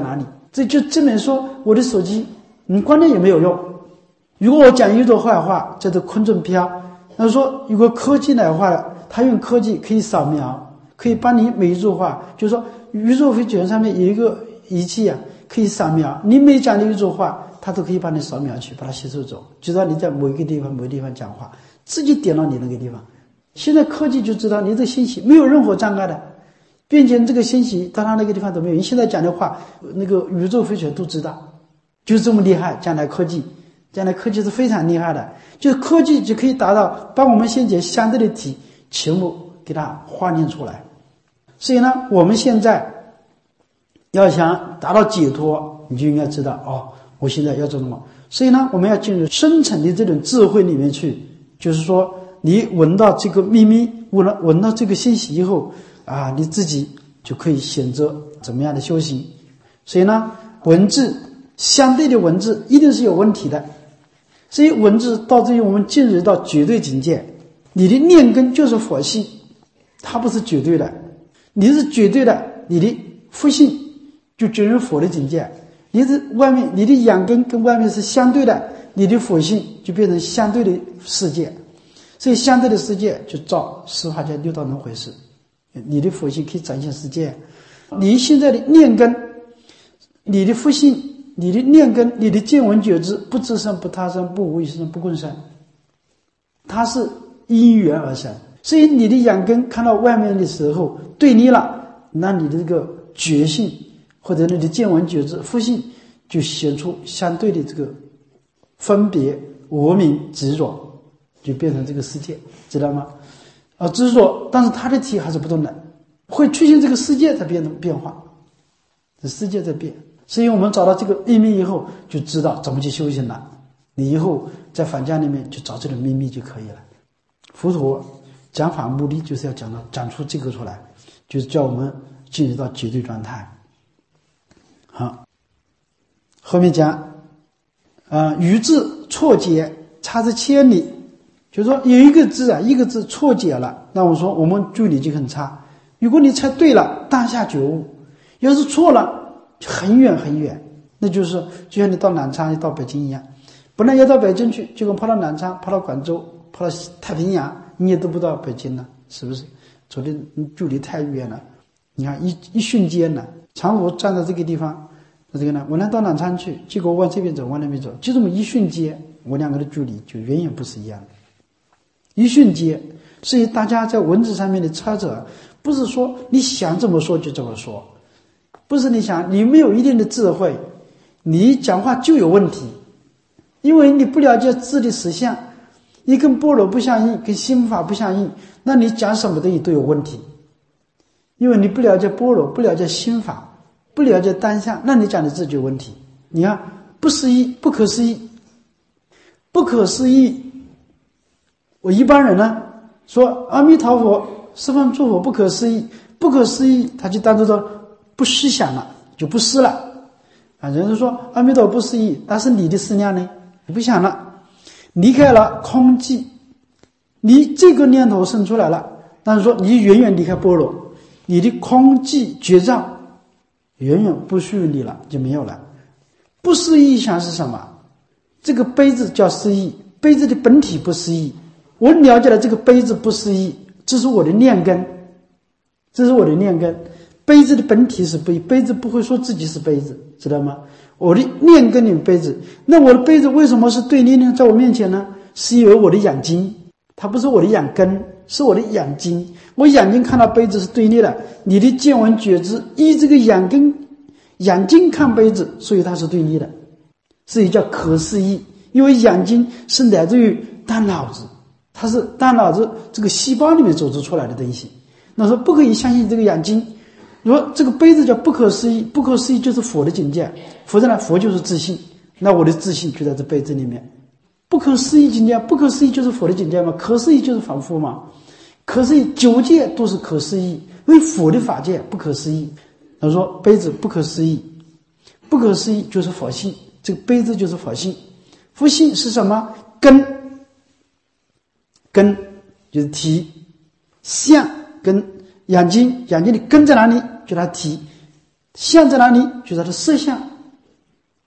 这就证明说我的手机你关掉也没有用。如果我讲宇宙坏话叫做空中飘，那说如果科技来的话，它用科技可以扫描，可以帮你每一句话，就是说宇宙飞船上面有一个仪器啊，可以扫描你每讲的一句话，它都可以帮你扫描去把它吸收走，就说你在某一个地方某个地方讲话，直接点到你那个地方。现在科技就知道你这信息没有任何障碍的，并且这个信息到他那个地方都没有。你现在讲的话，那个宇宙飞船都知道，就是这么厉害。将来科技，将来科技是非常厉害的，就是科技就可以达到把我们现在相对的体全部给它化炼出来。所以呢，我们现在要想达到解脱，你就应该知道哦，我现在要做什么。所以呢，我们要进入深层的这种智慧里面去，就是说你闻到这个秘密，闻了闻到这个信息以后啊，你自己就可以选择怎么样的修行。所以呢，文字相对的文字一定是有问题的，所以文字导致于我们进入到绝对境界。你的念根就是佛性，它不是绝对的，你是绝对的，你的佛性就进入佛的境界。你是外面，你的养根跟外面是相对的，你的佛性就变成相对的世界。所以相对的世界就照十法界六道轮回事，你的佛性可以展现世界。你现在的念根，你的佛性，你的念根，你的见闻觉知，不自生不他生不无一生不共生，它是因缘而生。所以你的养根看到外面的时候对立了，那你的这个觉性或者你的见闻觉知佛性就显出相对的这个分别无明执着，就变成这个世界，知道吗？啊，执着，但是它的体还是不动的，会出现这个世界在变变化，这世界在变。所以我们找到这个秘密以后，就知道怎么去修行了。你以后在坊间里面就找这个秘密就可以了。佛陀讲法目的就是要讲到讲出这个出来，就是叫我们进入到绝对状态。好，后面讲，啊、呃，语字错解，差之千里。就是说有一个字啊，一个字错解了，那我说我们距离就很差。如果你猜对了，当下觉悟；要是错了，很远很远。那就是就像你到南昌，你到北京一样，本来要到北京去，结果跑到南昌，跑到广州，跑到太平洋，你也都不到北京了，是不是？走的距离太远了。你看一一瞬间呢，常我站在这个地方，这个呢，我能到南昌去，结果往这边走，往那边走，就这么一瞬间，我两个的距离就远远不是一样的。一瞬间，所以大家在文字上面的差者，不是说你想怎么说就怎么说，不是你想你没有一定的智慧，你讲话就有问题，因为你不了解字的实相，你跟般若不相应，跟心法不相应，那你讲什么东西都有问题，因为你不了解般若，不了解心法，不了解当下，那你讲的字就有问题。你看不思议，不可思议，不可思议。我一般人呢说阿弥陀佛十方诸佛不可思议，不可思议，他就当作说不思想了，就不思了啊。人家说阿弥陀佛不思议，但是你的思量呢，你不想了，离开了空寂，你这个念头生出来了，但是说你远远离开般若，你的空寂觉照远远不属于你了，就没有了。不思议想是什么？这个杯子叫思议，杯子的本体不思议。我了解了这个杯子不思议，这是我的念根，这是我的念根。杯子的本体是杯，杯子不会说自己是杯子，知道吗？我的念根里杯子，那我的杯子为什么是对立呢？在我面前呢？是因为我的眼睛，它不是我的眼根，是我的眼睛。我眼睛看到杯子是对立的，你的见闻觉知依这个眼根眼睛看杯子，所以它是对立的，所以叫可思议。因为眼睛是来自于大脑子，它是大脑子这个细胞里面组织出来的东西。那说不可以相信这个眼睛，说这个杯子叫不可思议，不可思议就是佛的境界，否则呢佛就是自信，那我的自信就在这杯子里面。不可思议境界，不可思议就是佛的境界嘛，可思议就是凡夫嘛，可思议九界都是可思议，因为佛的法界不可思议。他说杯子不可思议，不可思议就是佛性，这个杯子就是佛性。佛性是什么？根，根就是体，相跟眼睛，眼睛的根在哪里？就它体，相在哪里？就它的色相，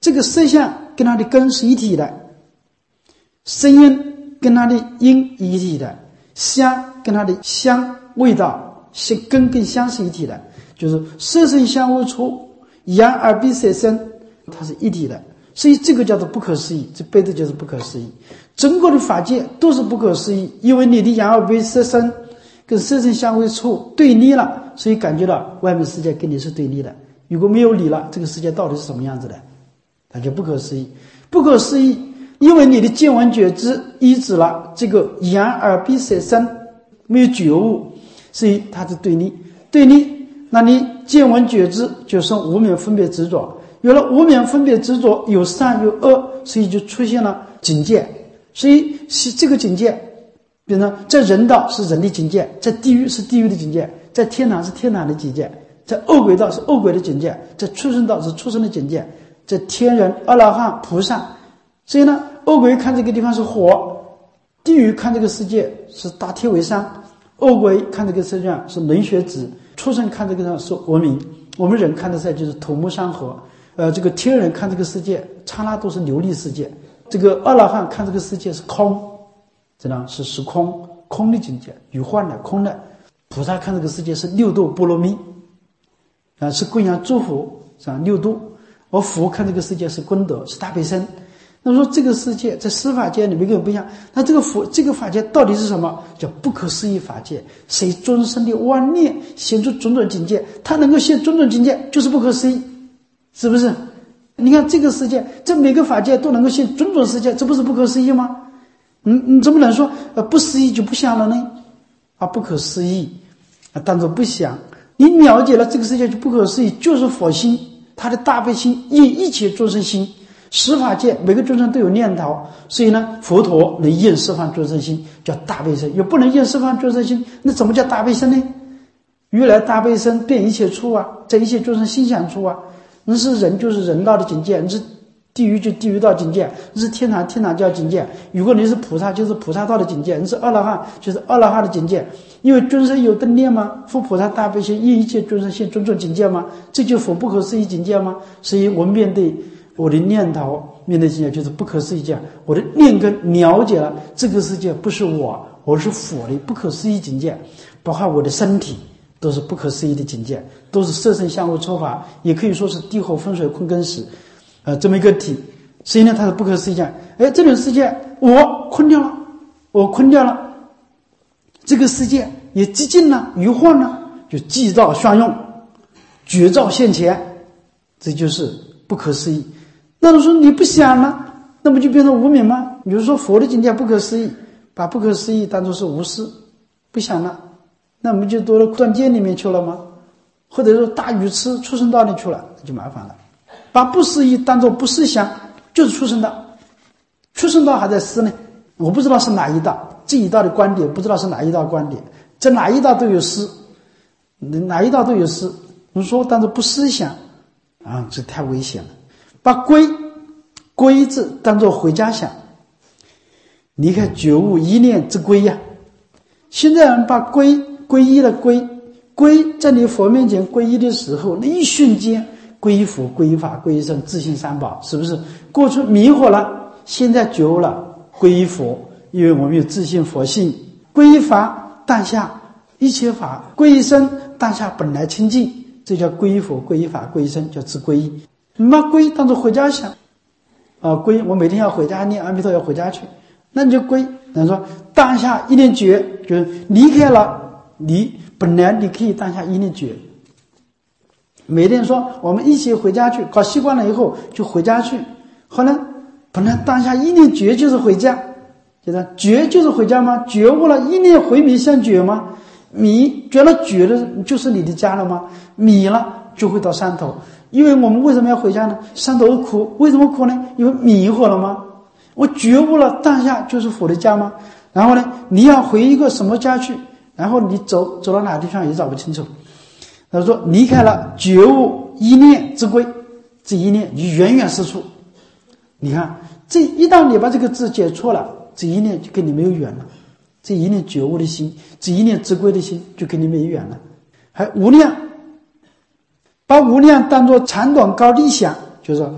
这个色相跟它的根是一体的，声音跟它的音一体的，香跟它的香味道是根跟香是一体的，就是色声香味触眼耳鼻舌身，它是一体的。所以这个叫做不可思议，这背的就是不可思议。整个的法界都是不可思议，因为你的眼耳鼻舌身跟色声香味触对立了，所以感觉到外面世界跟你是对立的。如果没有理了，这个世界到底是什么样子的？它就不可思议。不可思议，因为你的见闻觉知依止了这个眼耳鼻舌身，没有觉悟，所以它是对立。对立，那你见闻觉知就生无明分别执着，有了无明分别执着，有善有恶，所以就出现了境界。所以这个境界，比如说在人道是人的境界，在地狱是地狱的境界，在天堂是天堂的境界，在恶鬼道是恶鬼的境界，在畜生道是畜生的境界，在天人阿罗汉菩萨。所以呢，恶鬼看这个地方是火，地狱看这个世界是大铁围山，恶鬼看这个世界上是冷血子，畜生看这个上是文明，我们人看的世界就是土木山河。呃，这个天人看这个世界刹那都是琉璃世界，这个阿罗汉看这个世界是空，知道是是空，空的境界，有幻的空的。菩萨看这个世界是六度波罗蜜啊，是供养诸佛，是吧？六度。而佛看这个世界是功德，是大悲身。那么说这个世界在十法界里面跟不一样，那这个佛这个法界到底是什么？叫不可思议法界。谁终身的妄念显出种种境界，他能够现种种境界，就是不可思议，是不是？你看这个世界，这每个法界都能够现种种世界，这不是不可思议吗？你你怎么能说呃不思议就不想了呢？啊，不可思议啊，当作不想。你了解了这个世界就不可思议，就是佛心，他的大悲心应一切众生心。十法界每个众生都有念头，所以呢，佛陀能应十方众生心，叫大悲身。又不能应十方众生心，那怎么叫大悲身呢？如来大悲身遍一切处啊，在一切众生心想处啊。你是人就是人道的境界，你是地狱就地狱道境界，你是天堂天堂教境界。如果你是菩萨就是菩萨道的境界，你是阿罗汉就是阿罗汉的境界。因为众生有等念吗？佛菩萨大悲心应一切众生现种种境界吗？这就佛不可思议境界吗？所以我面对我的念头，面对境界就是不可思议境界。我的念根了解了这个世界不是我，我是佛的不可思议境界，包括我的身体都是不可思议的境界，都是色声香味触法，也可以说是地火风水空根石，呃，这么一个体。所以呢，它是不可思议境界。哎，这种世界我困掉了，我困掉了，这个世界也寂静了，余幻了，就寂照相用，觉照现前，这就是不可思议。那你说你不想了，那不就变成无明吗？比如说佛的境界不可思议，把不可思议当作是无事，不想了，那我们就到了断见里面去了吗？或者说大愚痴畜生道里去了，那就麻烦了。把不思议当作不思想，就是畜生道，畜生道还在思呢，我不知道是哪一道，这一道的观点不知道是哪一道观点，在哪一道都有思，哪一道都有思，你说当作不思想啊，这太危险了。把归归字当作回家想，离开觉悟一念之归呀、啊。现在人把归皈依了归归在你佛面前皈依的时候，那一瞬间皈依佛皈依法皈依僧自信三宝，是不是过去迷惑了，现在觉悟了，皈依佛，因为我们有自信佛性。皈依法当下一切法，皈依僧当下本来清净，这叫皈依佛皈依法皈依僧，叫自皈依。你把皈当作回家想啊，皈我每天要回家念阿弥陀要回家去，那你就皈。那说当下一念觉，就是离开了你本来你可以当下一念觉。每天说我们一起回家去，搞习惯了以后就回家去。后来本来当下一念觉就是回家，就是觉就是回家吗？觉悟了一念回迷像觉吗？迷觉了觉的就是你的家了吗？迷了就会到山头。因为我们为什么要回家呢？山头苦，为什么苦呢？因为迷惑了吗？我觉悟了当下就是佛的家吗？然后呢，你要回一个什么家去？然后你走走到哪地方也找不清楚。他说离开了觉悟一念之归，这一念你远远失处。你看，这一旦你把这个字解错了，这一念就跟你没有缘了。这一念觉悟的心，这一念之归的心就跟你没缘了。还无量，把无量当作长短高低想，就是说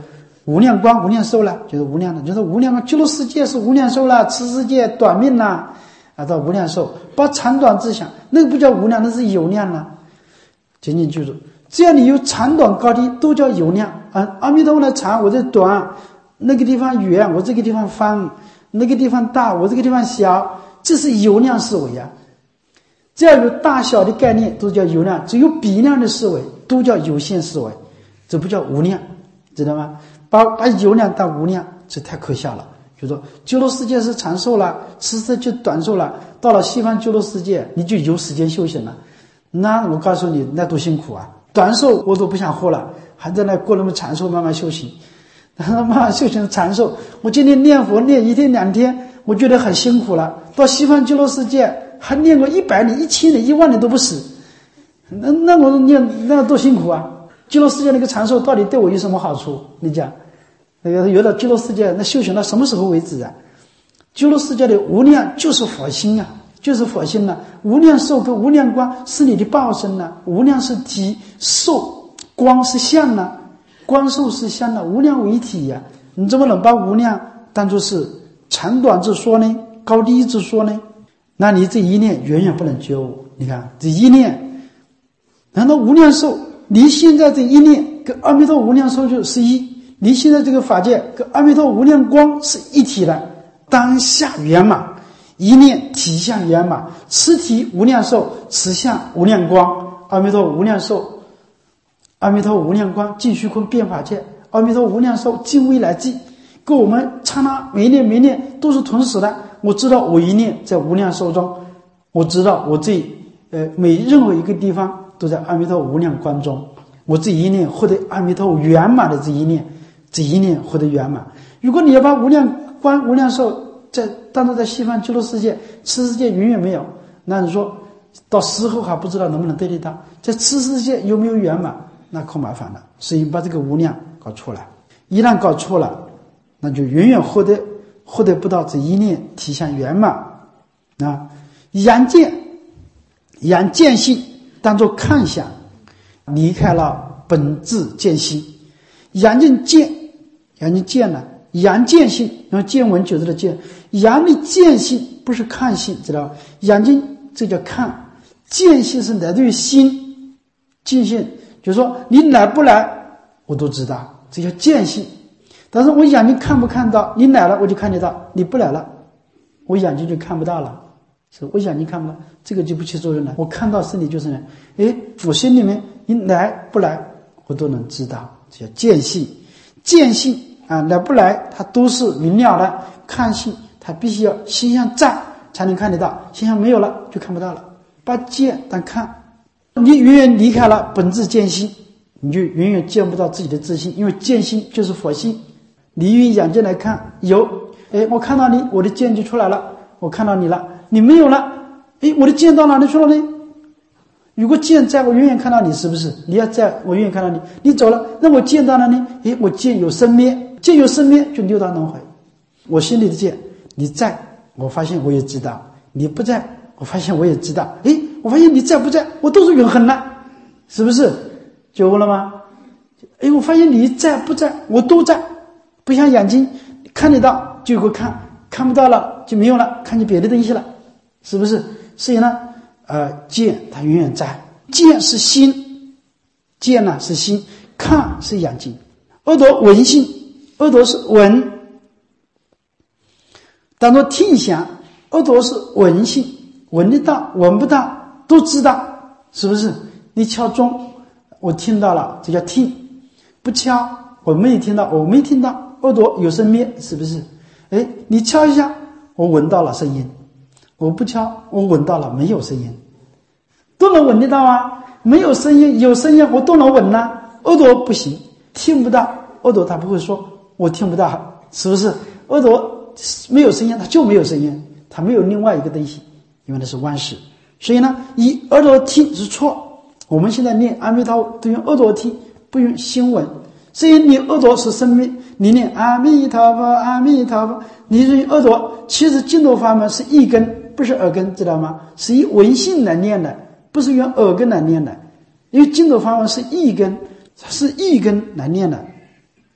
无量光无量寿了，就是无量的，就是无量光。极乐世界是无量寿了，此世界短命啦，啊，到无量寿，把长短自想，那个不叫无量，那是有量了。仅仅记住，只要你有长短高低，都叫有量啊。阿弥陀佛的长，我这短，那个地方圆，我这个地方方，那个地方大，我这个地方小，这是有量思维啊。只要有大小的概念，都叫有量；只有比量的思维，都叫有限思维，这不叫无量，知道吗？把把有量当无量，这太可笑了。就说极乐世界是长寿了，此世就短寿了，到了西方极乐世界，你就有时间修行了。那我告诉你，那多辛苦啊！短寿我都不想活了，还在那过那么长寿，慢慢修行，慢慢修行长寿。我今天念佛念一天两天，我觉得很辛苦了。到西方极乐世界，还念过一百年、一千年、一万年都不死，那那我念那多辛苦啊！极乐世界那个长寿到底对我有什么好处？你讲，那个有了极乐世界，那修行到什么时候为止啊？极乐世界的无量就是佛心啊，就是佛心了、啊。无量寿跟无量光是你的报身了、啊，无量是体，寿光是相了、啊，光寿是相了、啊，无量为体呀、啊。你怎么能把无量当作是长短之说呢？高低之说呢？那你这一念远远不能觉悟。你看这一念，难道无量寿离现在这一念跟阿弥陀无量寿就是一，离现在这个法界跟阿弥陀无量光是一体的，当下圆满，一念体相圆满，此体无量寿，此相无量光。阿弥陀无量寿，阿弥陀无量光尽虚空变法界，阿弥陀无量寿尽未来际，跟我们刹那每一念每一念都是同时的。我知道我一念在无量寿中，我知道我这呃每任何一个地方都在阿弥陀无量光中，我这一念获得阿弥陀圆满的这一念，这一念获得圆满。如果你要把无量光无量寿在当作在西方极乐世界，此世界远远没有，那你说到时候还不知道能不能对得到，在此世界有没有圆满，那可麻烦了。所以把这个无量搞错了，一旦搞错了，那就远远获得获得不到这一念体相圆满啊！眼见眼见性当作看相，离开了本质见性。眼睛见，眼睛见了，眼见性，然后见闻九字的见，眼里见性不是看性，知道吧？眼睛这叫看，见性是来自于心，见性就是说你来不来我都知道，这叫见性。但是我眼睛看不看到，你来了我就看得到，你不来了我眼睛就看不到了，是我眼睛看不到，这个就不起作用了。我看到是你就是人，诶，我心里面你来不来我都能知道，这叫见性。见性啊，来不来它都是明了的，看性它必须要心相在才能看得到，心相没有了就看不到了。把见当看，你远远离开了本质见性，你就远远见不到自己的自性，因为见性就是佛性。你用眼睛来看，有，哎，我看到你，我的见就出来了，我看到你了，你没有了，哎，我的见到哪里去了呢？如果见在，我远远看到你，是不是？你要在，我远远看到你，你走了，那我见到了呢？哎，我见有生灭，见有生灭就六道轮回。我心里的见，你在，我发现我也知道；你不在，我发现我也知道。哎，我发现你在不在，我都是永恒的，是不是？觉悟了吗？哎，我发现你在不在，我都在。不像眼睛看得到就有个看，看不到了就没有了，看见别的东西了，是不是？所以呢，呃，见它永远在，见是心，见呢是心，看是眼睛。耳朵闻性，耳朵是闻，当作听想，耳朵是闻性，闻得到闻不到都知道，是不是？你敲钟我听到了，这叫听；不敲我没有听到，我没听到，耳朵有声灭，是不是？哎，你敲一下我闻到了声音，我不敲我闻到了没有声音，都能闻得到啊。没有声音有声音我都能闻啊。耳朵不行，听不到，耳朵它不会说我听不到，是不是？耳朵没有声音它就没有声音，它没有另外一个东西，因为那是万事。所以呢，以耳朵听是错。我们现在念阿弥陀佛都用耳朵听，不用心闻。所以你耳朵是生命，你念阿弥陀佛阿弥陀佛，你用耳朵，其实净土法门是一根，不是耳根，知道吗？是以闻性来念的，不是用耳根来念的。因为净土法门是一根，是一根来念的。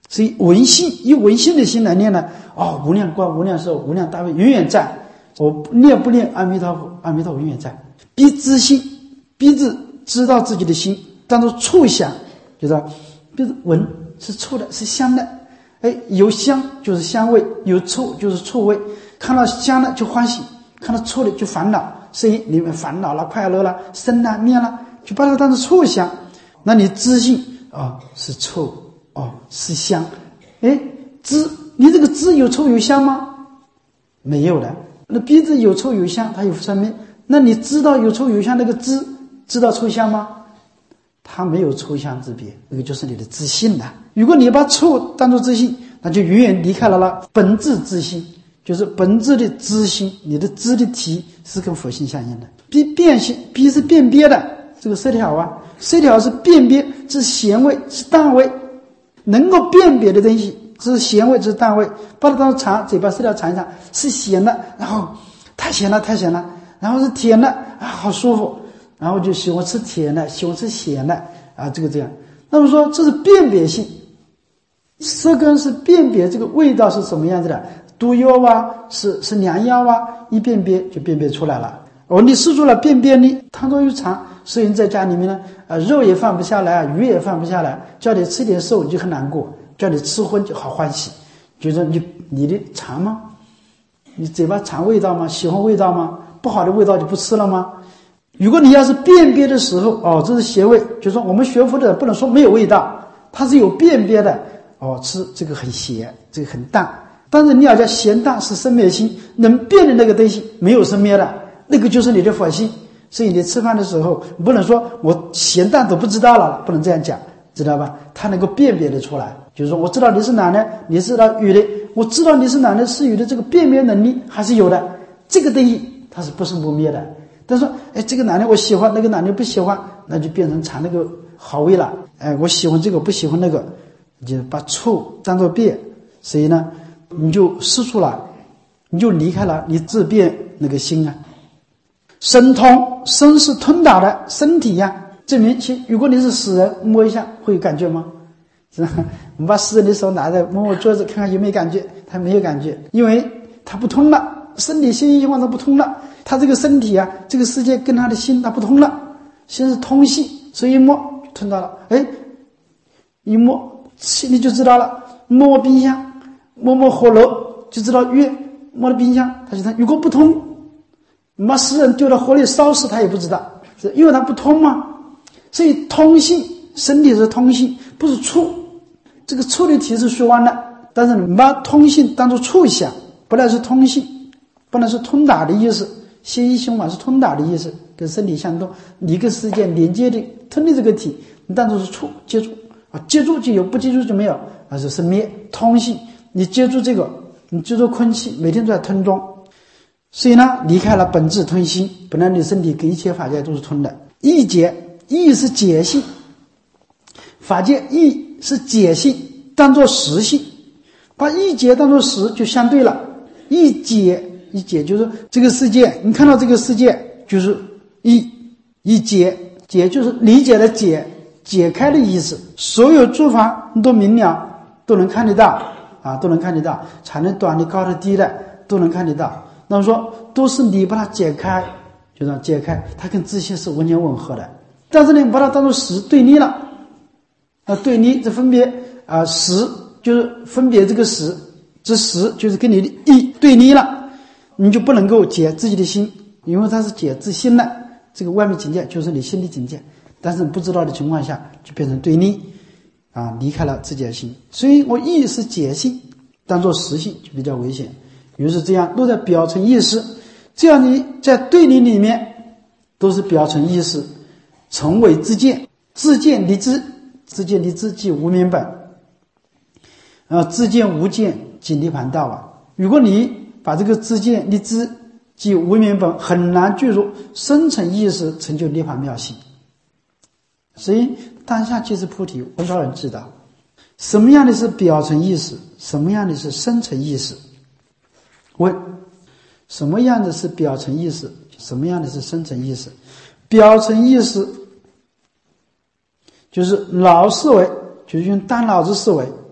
所以闻性，以闻性的心来念呢，哦，无量光、无量寿、无量大威，永远在。我念不念阿弥陀佛，阿弥陀佛永远在。必知心，必知知道自己的心，当作触想，就是必知闻是触的，是香的。哎，有香就是香味，有臭就是臭味。看到香的就欢喜，看到臭的就烦恼。所以里面烦恼了、快乐了、生了、灭了，就把它当成臭香。那你知性哦，是臭哦，是香。哎，知你这个知有臭有香吗？没有的。那鼻子有臭有香，它有生命。那你知道有臭有香那个知，知道臭香吗？它没有臭香之别，那个就是你的自信了。如果你把臭当作自信，那就永远离开了了本质自信，就是本质的知心。你的知的体是跟佛性相应的。鼻辨性，鼻是辨别的，这个舌条啊，舌条是辨别，是咸味，是淡味，能够辨别的东西。这是咸味，这是淡味，把它当尝，嘴巴舌条尝一尝，是咸的，然后太咸了，太咸了，然后是甜的啊，好舒服，然后就喜欢吃甜的，喜欢吃咸的啊，这个这样。那么说这是辨别性，舌根是辨别这个味道是什么样子的，毒药啊，是是良药啊，一辨别就辨别出来了。哦，你吃出了辨别力，汤中有尝，所以你在家里面呢，呃，肉也放不下来，鱼也放不下来，叫你吃点瘦你就很难过。叫你吃荤就好欢喜，觉得你你的尝吗？你嘴巴尝味道吗？喜欢味道吗？不好的味道就不吃了吗？如果你要是辨别的时候，哦，这是邪味，就是说我们学佛的人不能说没有味道，它是有辨别的。哦，吃这个很咸，这个很淡，但是你要叫咸淡是生灭心，能辨的那个东西没有生灭的，那个就是你的佛性。所以你吃饭的时候不能说我咸淡都不知道了，不能这样讲，知道吧？它能够辨别的出来。就是说我知道你是男的，你是女的，我知道你是男的是女的，这个辨别能力还是有的，这个东西它是不生不灭的。但是说哎，这个男的我喜欢，那个男的不喜欢，那就变成尝那个好味了。哎，我喜欢这个不喜欢那个，你就把触当作辨，所以呢你就失出来，你就离开了你自辨那个心啊。身通，身是通达的身体呀、啊，证明如果你是死人摸一下会有感觉吗？是吧？我们把死人的手拿着摸摸桌子看看有没有感觉，他没有感觉，因为他不通了，身体心意往上不通了，他这个身体啊，这个世界跟他的心他不通了，心是通性，所以一摸通到了，哎，一摸心里就知道了，摸摸冰箱，摸摸火炉就知道热，摸了冰箱他就通。如果不通，你把死人丢到火里烧死他也不知道，是因为他不通嘛。所以通性，身体是通性，不是触。这个触的体是说完了，但是你把通性当作触想，本来是通性，本来是通达的意思，心一心法是通达的意思，跟身体相动，你跟世界连接的通的这个体，你当作是触，接触啊，接触就有，不接触就没有，而是是灭通性。你接触这个，你接触空气，每天都在通中，所以呢，离开了本质通心，本来你身体跟一切法界都是通的。意解，意是解性，法界意是解性，当作实性，把意解当作实就相对了。意解，意解就是这个世界，你看到这个世界就是意，意解，解就是理解的解，解开的意思。所有诸法你都明了，都能看得到啊，都能看得到，长的短的高的低的都能看得到。那么说都是你把它解开，就这样解开，它跟自性是完全吻合的。但是呢，你把它当作实对立了。啊，对立这分别啊，实就是分别这个实，这实就是跟你的意对立了，你就不能够解自己的心，因为它是解自心了。这个外面境界就是你心的境界，但是不知道的情况下就变成对立啊，离开了自己的心。所以我意是解性，当作实性就比较危险。于是这样都在表层意识，这样你在对立里面都是表层意识，成为自见，自见离知。自见离知即无明本，啊，自见无见即涅盘道啊。如果你把这个自见离知即无明本很难具入深层意识，成就涅盘妙性。所以当下即是菩提，很少人知道什么样的是表层意识，什么样的是深层意识。问，什么样的是表层意识，什么样的是深层意识？表层意识就是脑思维，就是用大脑子思维，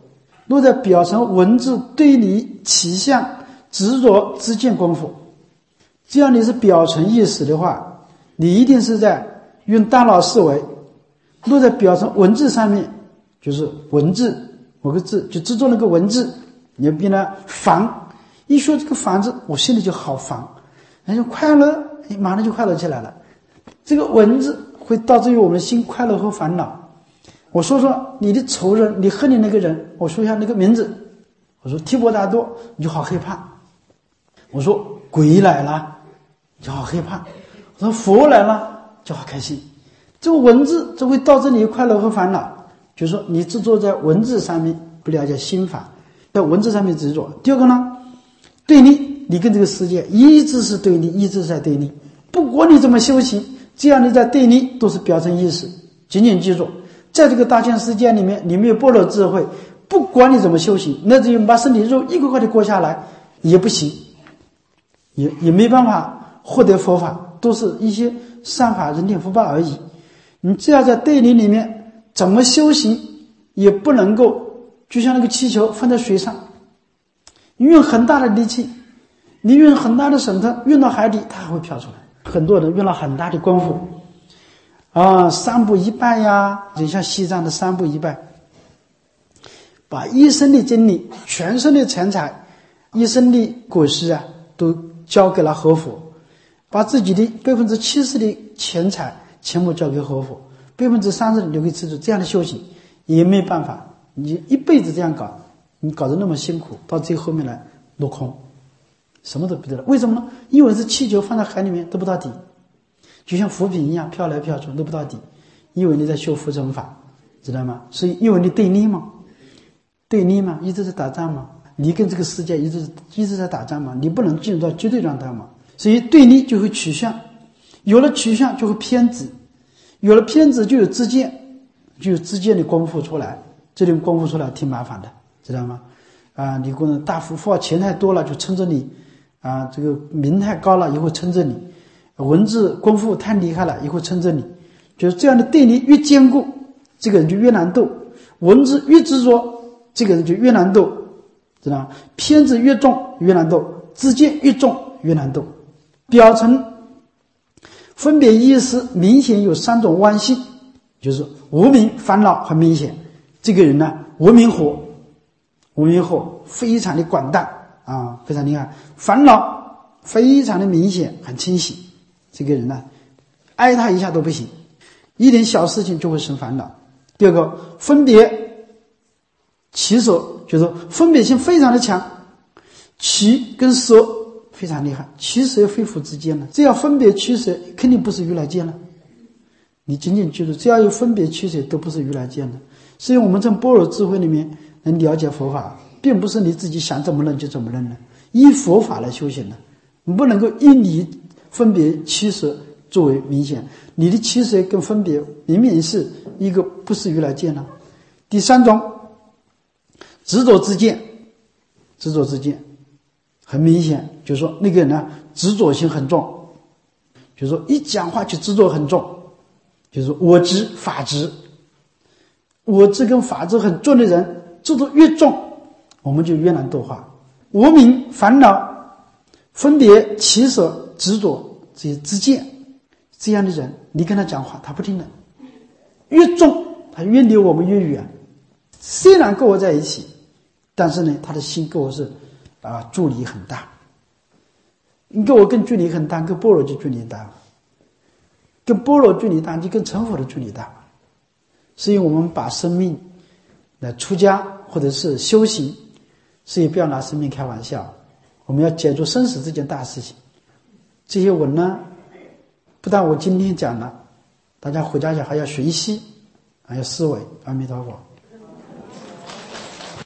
落在表层文字对立起相执着知见功夫。只要你是表层意识的话，你一定是在用大脑思维落在表层文字上面，就是文字某个字就制作那个文字，你要变得烦，一说这个烦字我心里就好烦，然后快乐马上就快乐起来了。这个文字会导致于我们的心快乐和烦恼。我说说你的仇人，你恨你那个人，我说一下那个名字，我说提婆达多，你就好害怕。我说鬼来了，就好害怕。我说佛来了，就好开心。这个文字这会导致你快乐和烦恼，就是说你执着在文字上面，不了解心法，在文字上面执着。第二个呢，对立，你跟这个世界一直是对立，一直是在对立。不管你怎么修行，只要你在对立，都是表层意识。紧紧记住，在这个大千世界里面，你没有般若智慧，不管你怎么修行，那只有把身体肉一块块的割下来也不行，也也没办法获得佛法，都是一些善法人天福报而已。你只要在对立里面怎么修行也不能够，就像那个气球放在水上，你用很大的力气，你用很大的神通运到海底，它还会飘出来。很多人用了很大的功夫啊，三步一拜呀，就像西藏的三步一拜，把一生的精力、全身的钱财、一生的果实啊，都交给了活佛，把自己的百分之七十的钱财全部交给活佛，百分之三十留给自己。这样的修行也没办法，你一辈子这样搞，你搞得那么辛苦，到最后面来落空，什么都不得了。为什么呢？因为是气球放在海里面都不到底，就像浮萍一样飘来飘去都不到底，因为你在修浮尘法，知道吗？所以因为你对立嘛，对立嘛，一直在打仗嘛，你跟这个世界一直一直在打仗嘛，你不能进入到绝对状态嘛，所以对立就会取向，有了取向就会偏执，有了偏执就有知见，就有知见的功夫出来，这种功夫出来挺麻烦的，知道吗？啊，你可能大富富钱太多了就撑着你，啊，这个名太高了也会撑着你，文字功夫太厉害了也会撑着你，就是这样的对立越坚固，这个人就越难斗，文字越执着，这个人就越难斗，知道吗？偏执越重越难斗，知见越重越难斗。表层分别意识明显有三种弯性，就是无明、烦恼很明显。这个人呢，无明火，无明火非常的广大啊，非常厉害。烦恼非常的明显，很清晰。这个人呢，挨他一下都不行，一点小事情就会生烦恼。第二个，分别起手，就是分别心非常的强，起跟舍非常厉害，取舍非福之间了。只要分别取舍，肯定不是如来见了。你仅仅记住，只要有分别取舍，都不是如来见的。所以我们从般若智慧里面能了解佛法，并不是你自己想怎么认就怎么认的，依佛法来修行的。你不能够以你分别取舍作为明显，你的取舍跟分别明明是一个不是如来见了。第三种，执着之见，执着之见很明显，就是说那个人呢执着性很重，就是说一讲话就执着很重，就是说我执法执，我执跟法执很重的人，执着越重，我们就越难度化。无明、烦恼、分别、起舍、执着这些之见，这样的人，你跟他讲话他不听的，越重他越离我们越远。虽然跟我在一起，但是呢他的心跟我是啊，距离很大。你跟我跟距离很大，跟般若就距离大，跟般若距离大，就跟成佛的距离大。所以我们把生命来出家或者是修行，所以不要拿生命开玩笑，我们要解决生死这件大事情。这些文呢，不但我今天讲了，大家回家去还要学习，还要思维。阿弥陀佛。